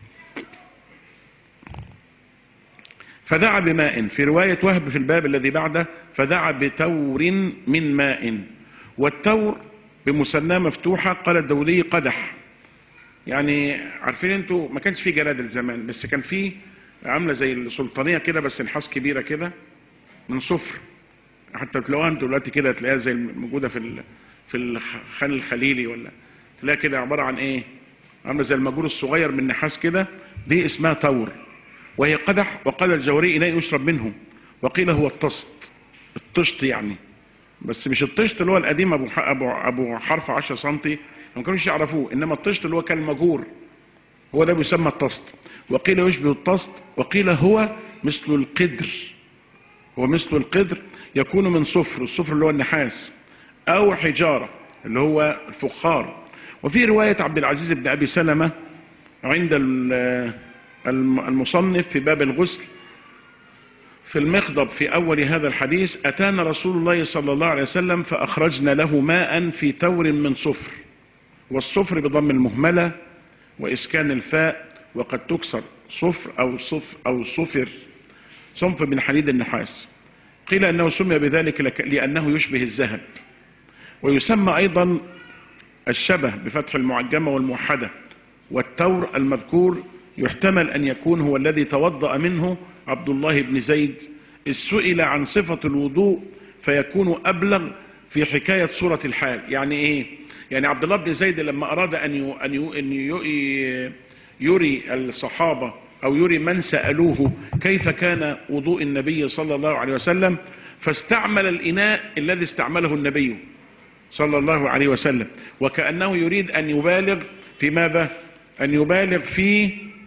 فدعا بماء. في رواية وهب في الباب الذي بعده: فدعا بتور من ماء. والتور بمثناه مفتوحة، قال الدولي قدح. يعني عارفين انتوا ما كانش فيه جرادل زمان، بس كان فيه عاملة زي السلطانية كده بس نحاس كبيرة كده من صفر، حتى تلاقوها انتوا دلوقتي كده تلاقيها زي الموجودة في في الخان الخليلي، ولا تلاقيها كده عبارة عن ايه، عاملة زي المجور الصغير من نحاس كده، دي اسمها تور وهي قدح. وقال الجوري: إناء يشرب منه. وقيل هو الطست، الطشت يعني، بس مش الطشت اللي هو القديم ابو ابو ابو حرف عشرة سنتي، ما كانوش يعرفوه، انما الطشت اللي هو كان المجور، هو ده بيسمى الطست. وقيل يشبه الطست، وقيل هو مثل القدر، هو مثل القدر، يكون من صفر، الصفر اللي هو النحاس، او حجارة اللي هو الفخار. وفي رواية عبد العزيز بن ابي سلمة عند المصنف في باب الغسل، في المخضب في أول هذا الحديث: أتانا رسول الله صلى الله عليه وسلم فأخرجنا له ماء في تور من صفر، والصفر بضم المهملة وإسكان الفاء، وقد تكسر صفر أو صف أو صفر، صنف من حديد النحاس. قيل أنه سمي بذلك لأنه يشبه الذهب. ويسمى أيضا الشبه بفتح المعجمة والموحدة. والتور المذكور يحتمل أن يكون هو الذي توضأ منه عبد الله بن زيد، السئل عن صفة الوضوء فيكون أبلغ في حكاية صورة الحال. يعني إيه؟ يعني عبد الله بن زيد لما أراد أن أن يري الصحابة أو يري من سألوه كيف كان وضوء النبي صلى الله عليه وسلم، فاستعمل الإناء الذي استعمله النبي صلى الله عليه وسلم، وكأنه يريد أن يبالغ في ماذا؟ أن يبالغ في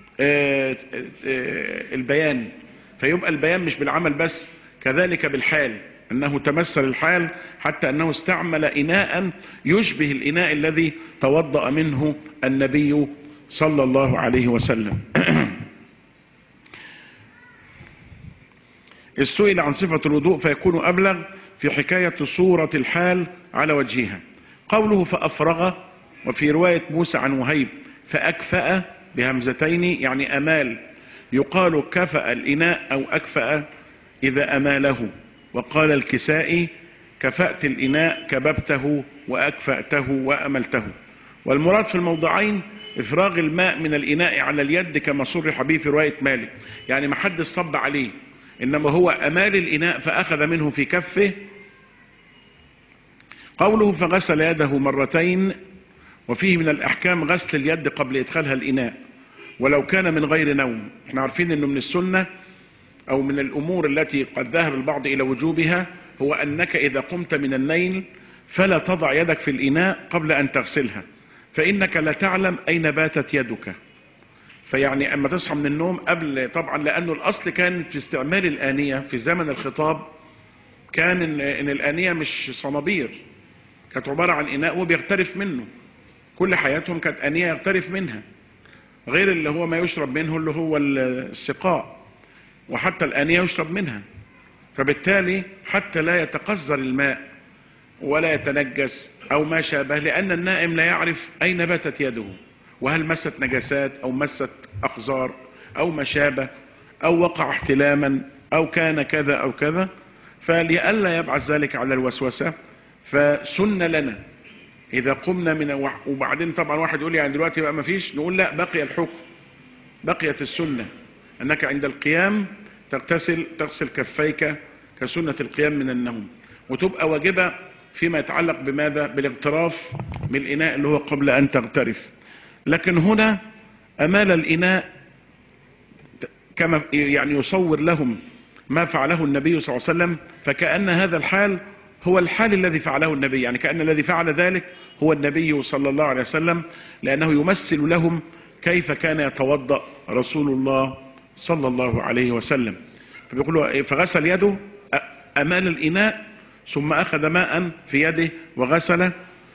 البيان، فيبقى البيان مش بالعمل بس، كذلك بالحال، أنه تمثل الحال حتى أنه استعمل إناء يشبه الإناء الذي توضأ منه النبي صلى الله عليه وسلم. السئل عن صفة الوضوء فيكون أبلغ في حكاية صورة الحال على وجهها. قوله فأفرغ، وفي رواية موسى عن وهيب فأكفأ بهمزتين يعني أمال، يقال كفأ الإناء أو أكفأ إذا أماله. وقال الكسائي كفأت الإناء كببته وأكفأته وأملته. والمراد في الموضعين إفراغ الماء من الإناء على اليد كما صرح به في رواية مالك، يعني ما حد صب عليه، إنما هو أمال الإناء فأخذ منه في كفه. قوله فغسل يده مرتين، وفيه من الأحكام غسل اليد قبل إدخالها الإناء ولو كان من غير نوم. احنا عارفين أنه من السنة أو من الأمور التي قد ذهب البعض إلى وجوبها هو أنك إذا قمت من النيل فلا تضع يدك في الإناء قبل أن تغسلها، فإنك لا تعلم أين باتت يدك. فيعني أما تصحى من النوم قبل، طبعا لأنه الأصل كان في استعمال الآنية في زمن الخطاب، كان إن, إن الآنية مش صنابير، كانت عبارة عن إناء وبيغترف منه، كل حياتهم كانت آنية يغترف منها، غير اللي هو ما يشرب منه اللي هو السقاء، وحتى الآنية يشرب منها. فبالتالي حتى لا يتقذر الماء ولا يتنجس أو ما شابه، لأن النائم لا يعرف أين باتت يده، وهل مست نجاسات أو مست أخزار أو ما شابه أو وقع احتلاما أو كان كذا أو كذا، فلئلا يبعث ذلك على الوسوسة. فسن لنا إذا قمنا من، وبعدين طبعا واحد يقول يعني دلوقتي بقى ما فيش، نقول لا، بقي الحكم، بقيت السنة أنك عند القيام تغتسل تغسل كفيك كسنة القيام من النوم، وتبقى واجبة فيما يتعلق بماذا؟ بالاغتراف من الإناء اللي هو قبل أن تغترف. لكن هنا أمال الإناء كما يعني يصور لهم ما فعله النبي صلى الله عليه وسلم، فكأن هذا الحال هو الحال الذي فعله النبي، يعني كأن الذي فعل ذلك هو النبي صلى الله عليه وسلم، لأنه يمثل لهم كيف كان يتوضأ رسول الله صلى الله عليه وسلم. فبيقولوا فغسل يده أمال الإناء ثم أخذ ماء في يده وغسله،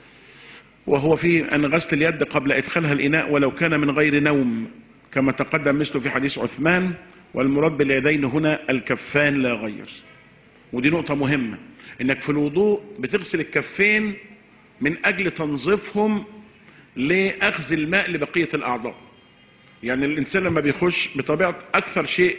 وهو في أن غسل اليد قبل إدخالها الإناء ولو كان من غير نوم كما تقدم مثله في حديث عثمان. والمراد باليدين هنا الكفان لا غير. ودي نقطة مهمة، إنك في الوضوء بتغسل الكفين من أجل تنظيفهم لأخذ الماء لبقية الأعضاء. يعني الإنسان لما بيخش بطبيعة أكثر شيء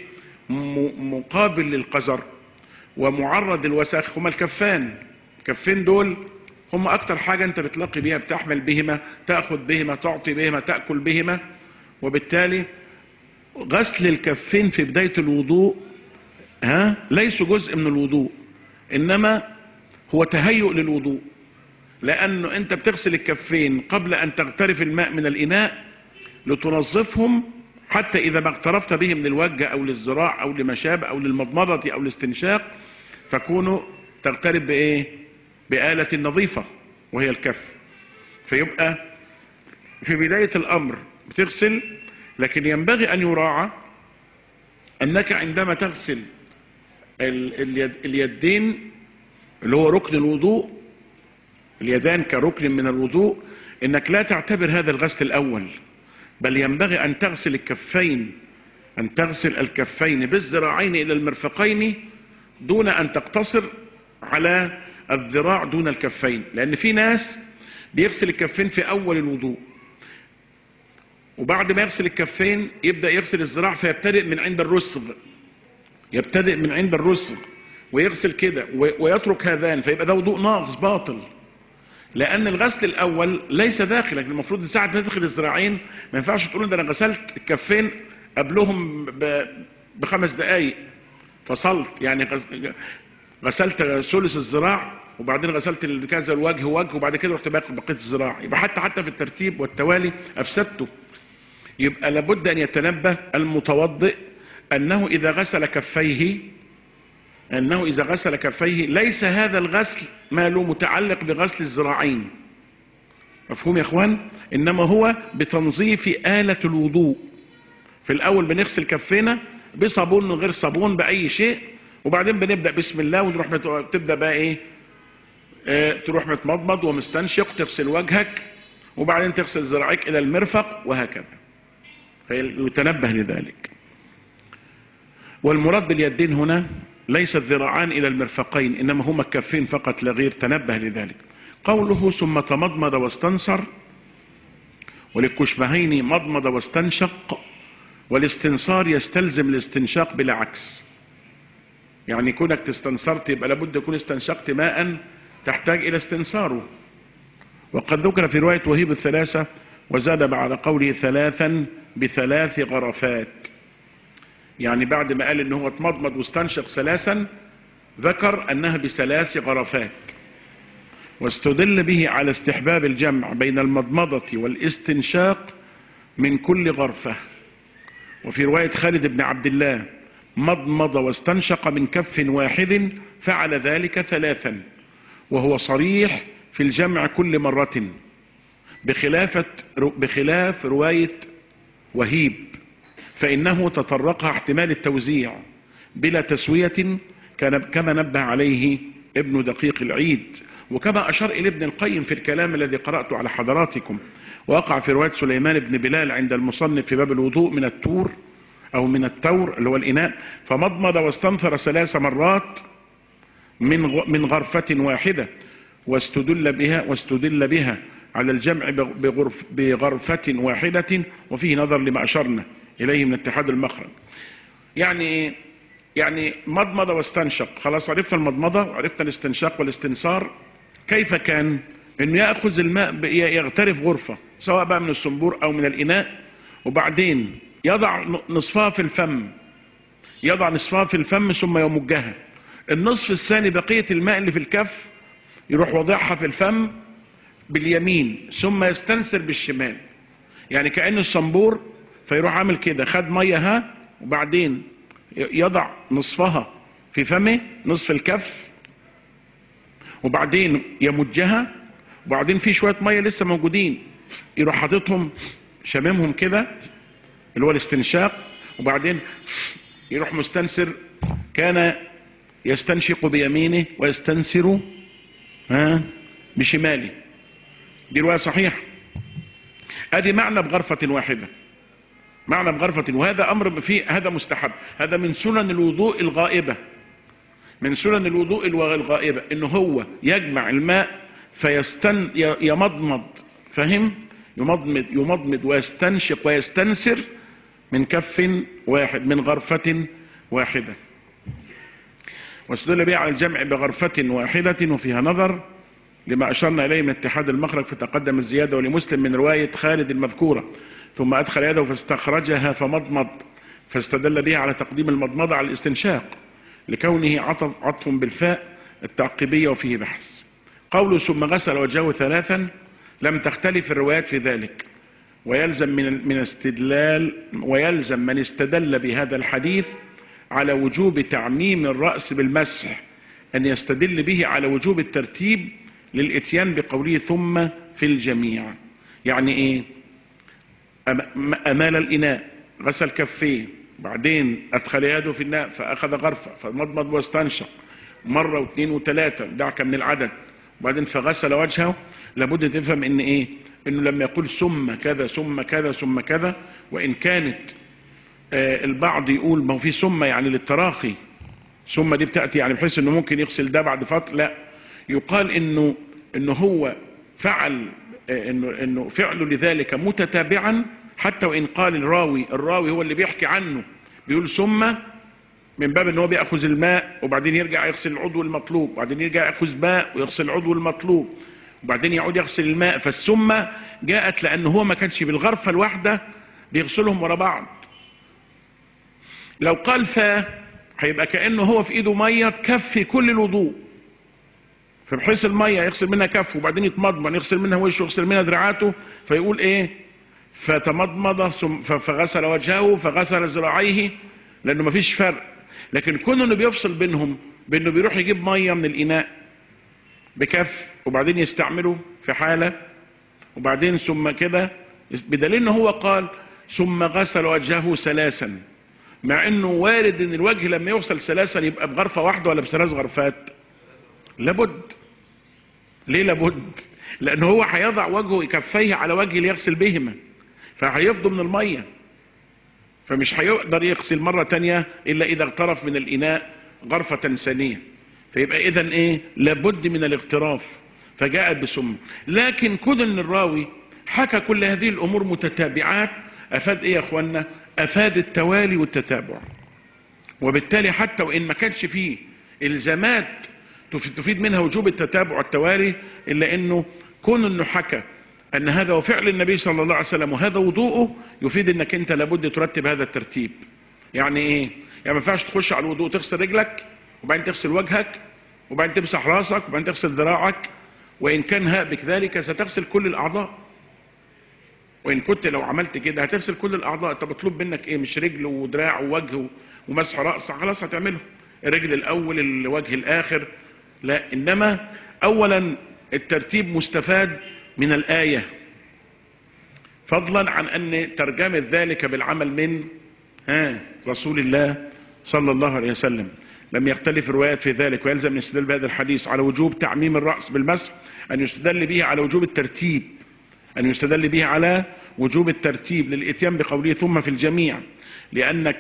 مقابل للقذر ومعرض للوسخ هما الكفان. الكفين دول هم أكتر حاجة أنت بتلاقي بيها، بتحمل بهما، تأخذ بهما، تعطي بهما، تأكل بهما. وبالتالي غسل الكفين في بداية الوضوء ها ليس جزء من الوضوء، إنما هو تهيؤ للوضوء، لأنه أنت بتغسل الكفين قبل أن تغترف الماء من الإناء لتنظفهم، حتى إذا ما اغترفت به من الوجه أو للذراع أو لمشابه أو للمضمضة أو الاستنشاق تكون تغترف بإيه؟ بآلة نظيفة وهي الكف. فيبقى في بداية الأمر بتغسل، لكن ينبغي أن يراعى أنك عندما تغسل اليد اليدين اللي هو ركن الوضوء، اليدان كركن من الوضوء، انك لا تعتبر هذا الغسل الاول، بل ينبغي ان تغسل الكفين أن تغسل الكفين بالذراعين إلى المرفقين دون أن تقتصر على الذراع دون الكفين، لأن في ناس بيغسل الكفين في أول الوضوء، وبعد ما يغسل الكفين يبدأ يغسل الذراع فيبتدئ من عند الرسغ، يبتدئ من عند الرسغ ويغسل كده ويترك هذان، فيبقى ده وضوء ناقص باطل، لأن الغسل الأول ليس داخلا. المفروض ساعة ما تدخل الذراعين ما ينفعش تقول ده أنا غسلت الكفين قبلهم بخمس دقايق فصلت، يعني غسلت ثلث الذراع وبعدين غسلت كذا الوجه وجه وبعد كده رحت باقي بقية الذراع، يبقى حتى حتى في الترتيب والتوالي أفسدته. يبقى لابد أن يتنبه المتوضئ أنه إذا غسل كفيه أنه إذا غسل كفيه ليس هذا الغسل ما له متعلق بغسل الذراعين، مفهوم يا إخوان؟ إنما هو بتنظيف آلة الوضوء. في الأول بنغسل كفينا بصابون من غير صابون بأي شيء، وبعدين بنبدأ بسم الله ونروح تبدأ بقى إيه اه تروح متمضمض ومستنشق تغسل وجهك وبعدين تغسل ذراعيك إلى المرفق وهكذا، فيتنبه لذلك. والمراد باليدين هنا ليس الذراعان إلى المرفقين، إنما هما الكفين فقط لا غير، تنبه لذلك. قوله ثم تمضمض واستنصر، وللكشمهين مضمض واستنشق، والاستنصار يستلزم الاستنشاق بلا عكس. يعني كونك تستنصرت يبقى لابد يكون استنشقت ماء تحتاج إلى استنصاره. وقد ذكر في رواية وهيب الثلاثة وزاد على قوله ثلاثا بثلاث غرفات، يعني بعد ما قال ان هو اتمضمض واستنشق ثلاثا ذكر انها بثلاث غرفات، واستدل به على استحباب الجمع بين المضمضة والاستنشاق من كل غرفة. وفي رواية خالد بن عبد الله مضمض واستنشق من كف واحد فعل ذلك ثلاثا، وهو صريح في الجمع كل مرة بخلاف بخلاف رواية وهيب، فإنه تطرقها احتمال التوزيع بلا تسوية كما نبه عليه ابن دقيق العيد، وكما أشار إلى ابن القيم في الكلام الذي قرأته على حضراتكم. وقع في رواية سليمان بن بلال عند المصنف في باب الوضوء من التور أو من التور اللي هو الإناء، فمضمض واستنثر ثلاث مرات من من غرفة واحدة، واستدل بها واستدل بها على الجمع بغرف بغرفة واحدة، وفيه نظر لما أشرنا إليه من اتحاد المخرج. يعني يعني مضمض واستنشق، خلاص عرفنا المضمضة وعرفنا الاستنشاق والاستنصار. كيف كان؟ انه يأخذ الماء يغترف غرفة سواء بقى من الصنبور او من الإناء، وبعدين يضع نصفها في الفم، يضع نصفها في الفم ثم يمجها، النصف الثاني بقية الماء اللي في الكف يروح وضعها في الفم باليمين ثم يستنثر بالشمال، يعني كأن الصنبور، فيروح عامل كده خد مية ها وبعدين يضع نصفها في فمه نصف الكف وبعدين يمجها، وبعدين في شوية مية لسه موجودين يروح حاططهم شممهم كده اللي هو الاستنشاق، وبعدين يروح مستنثر، كان يستنشق بيمينه ويستنثر ها بشماله. دي رواية صحيحة. ادي معنى بغرفة واحدة، معنى بغرفة، وهذا امر فيه هذا مستحب، هذا من سنن الوضوء الغائبة، من سنن الوضوء الغائبة انه هو يجمع الماء فيستن يمضمض، فهم؟ يمضمض يمضمض ويستنشق ويستنثر من كف واحد من غرفة واحدة، واستدل به على الجمع بغرفة واحدة، وفيها نظر لما أشرنا إليه من اتحاد المخرج فتقدم الزيادة، ولمسلم من رواية خالد المذكورة ثم أدخل يده فاستخرجها فمضمض، فاستدل به على تقديم المضمضة على الاستنشاق لكونه عطف عطف بالفاء التعقيبية وفيه بحث. قوله ثم غسل وجهه ثلاثا لم تختلف الروايات في ذلك، ويلزم من من استدلال ويلزم من استدل بهذا الحديث على وجوب تعميم الرأس بالمسح أن يستدل به على وجوب الترتيب للإتيان بقوله ثم في الجميع. يعني إيه؟ أمال الإناء غسل كفيه، بعدين أدخل يده في الناء فأخذ غرفة فمضمض واستنشق مرة واثنين وثلاثة دعك من العدد، وبعدين فغسل وجهه. لابد تفهم إن إيه؟ إنه لما يقول ثم كذا ثم كذا ثم كذا، وإن كانت آه البعض يقول ما هو في سمة يعني للتراخي، سمة دي بتأتي يعني بحيث انه ممكن يغسل ده بعد فترة، لا، يقال انه انه هو فعل آه انه انه فعله لذلك متتابعا، حتى وان قال الراوي الراوي هو اللي بيحكي عنه بيقول سمة، من باب ان هو بياخذ الماء وبعدين يرجع يغسل العضو المطلوب، وبعدين يرجع ياخذ ماء ويغسل العضو المطلوب، وبعدين يعود يغسل الماء. فالسمة جاءت لان هو ما كانش بالغرفة الواحدة بيغسلهم ورا بعض. لو قال فا هيبقى كأنه هو في ايده مية تكفي كل الوضوء، فبحيث المية يغسل منها كف وبعدين يتمضمض يغسل منها وشه ويغسل منها دراعاته، فيقول ايه فتمضمض فغسل وجهه فغسل ذراعيه، لانه مفيش فرق. لكن كونه انه بيفصل بينهم بانه بيروح يجيب ميه من الاناء بكف وبعدين يستعمله في حاله وبعدين ثم كده، بدليل انه هو قال ثم غسل وجهه ثلاثا، مع انه وارد ان الوجه لما يغسل ثلاثا يبقى بغرفه واحده ولا بثلاث غرفات؟ لابد. ليه لابد؟ لانه هو هيضع وجهه كفيه على وجه ليغسل بهما، فهيفضوا من الميه، فمش هيقدر يغسل مرة تانية الا اذا اغترف من الاناء غرفة ثانية. فيبقى اذا ايه لابد من الاغتراف، فجاءت بسمة. لكن كون ان الراوي حكى كل هذه الامور متتابعات افاد ايه يا اخوانا؟ افاد التوالي والتتابع، وبالتالي حتى وان ما كانش فيه الزامات تفيد منها وجوب التتابع والتوالي، الا انه كون انه حكى ان هذا هو فعل النبي صلى الله عليه وسلم وهذا وضوءه يفيد انك انت لابد ترتب هذا الترتيب. يعني ايه؟ يعني ما ينفعش تخش على الوضوء تغسل رجلك وبعدين تغسل وجهك وبعدين تمسح راسك وبعدين تغسل ذراعك، وان كان هابك ذلك ستغسل كل الاعضاء، وان كنت لو عملت كده هتغسل كل الاعضاء. انت مطلوب منك ايه؟ مش رجل ودراع ووجه ومسح راس خلاص هتعمله، الرجل الاول الوجه الاخر، لا. انما اولا الترتيب مستفاد من الآية، فضلا عن أن ترجمة ذلك بالعمل من ها رسول الله صلى الله عليه وسلم. لم يختلف الروايات في ذلك، ويلزم من الاستدلال بهذا الحديث على وجوب تعميم الرأس بالمسح أن يستدل به على وجوب الترتيب، أن يستدل به على وجوب الترتيب للإتيان بقوله ثم في الجميع، لأن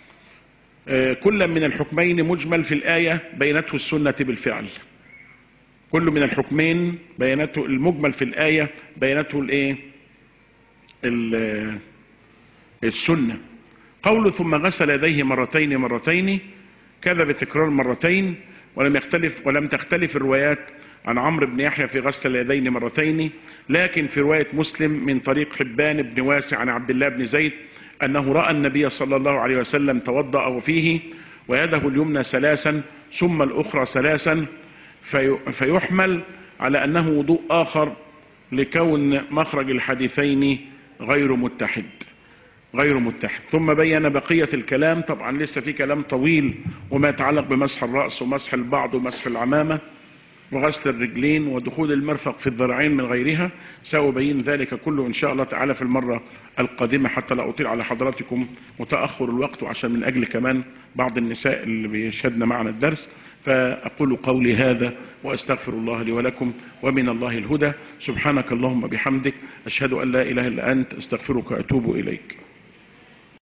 كل من الحكمين مجمل في الآية بينته السنة بالفعل. كل من الحكمين بينته المجمل في الآية بينته الايه السنة. قوله ثم غسل يديه مرتين مرتين كذا بتكرار مرتين، ولم يختلف ولم تختلف الروايات عن عمرو بن يحيى في غسل اليدين مرتين، لكن في رواية مسلم من طريق حبان بن واسع عن عبد الله بن زيد أنه رأى النبي صلى الله عليه وسلم توضأ وفيه ويده اليمنى ثلاثا ثم الأخرى ثلاثا، في فيحمل على أنه وضوء آخر لكون مخرج الحديثين غير متحد غير متحد. ثم بين بقية الكلام، طبعا لسه في كلام طويل وما يتعلق بمسح الرأس ومسح البعض ومسح العمامة وغسل الرجلين ودخول المرفق في الذراعين من غيرها، سأبين ذلك كله إن شاء الله تعالى في المرة القادمة، حتى لا أطيل على حضراتكم متأخر الوقت، وعشان من أجل كمان بعض النساء اللي بيشهدن معنا الدرس. فأقول قولي هذا وأستغفر الله لي ولكم، ومن الله الهدى. سبحانك اللهم بحمدك، أشهد أن لا إله إلا أنت، أستغفرك وأتوب إليك.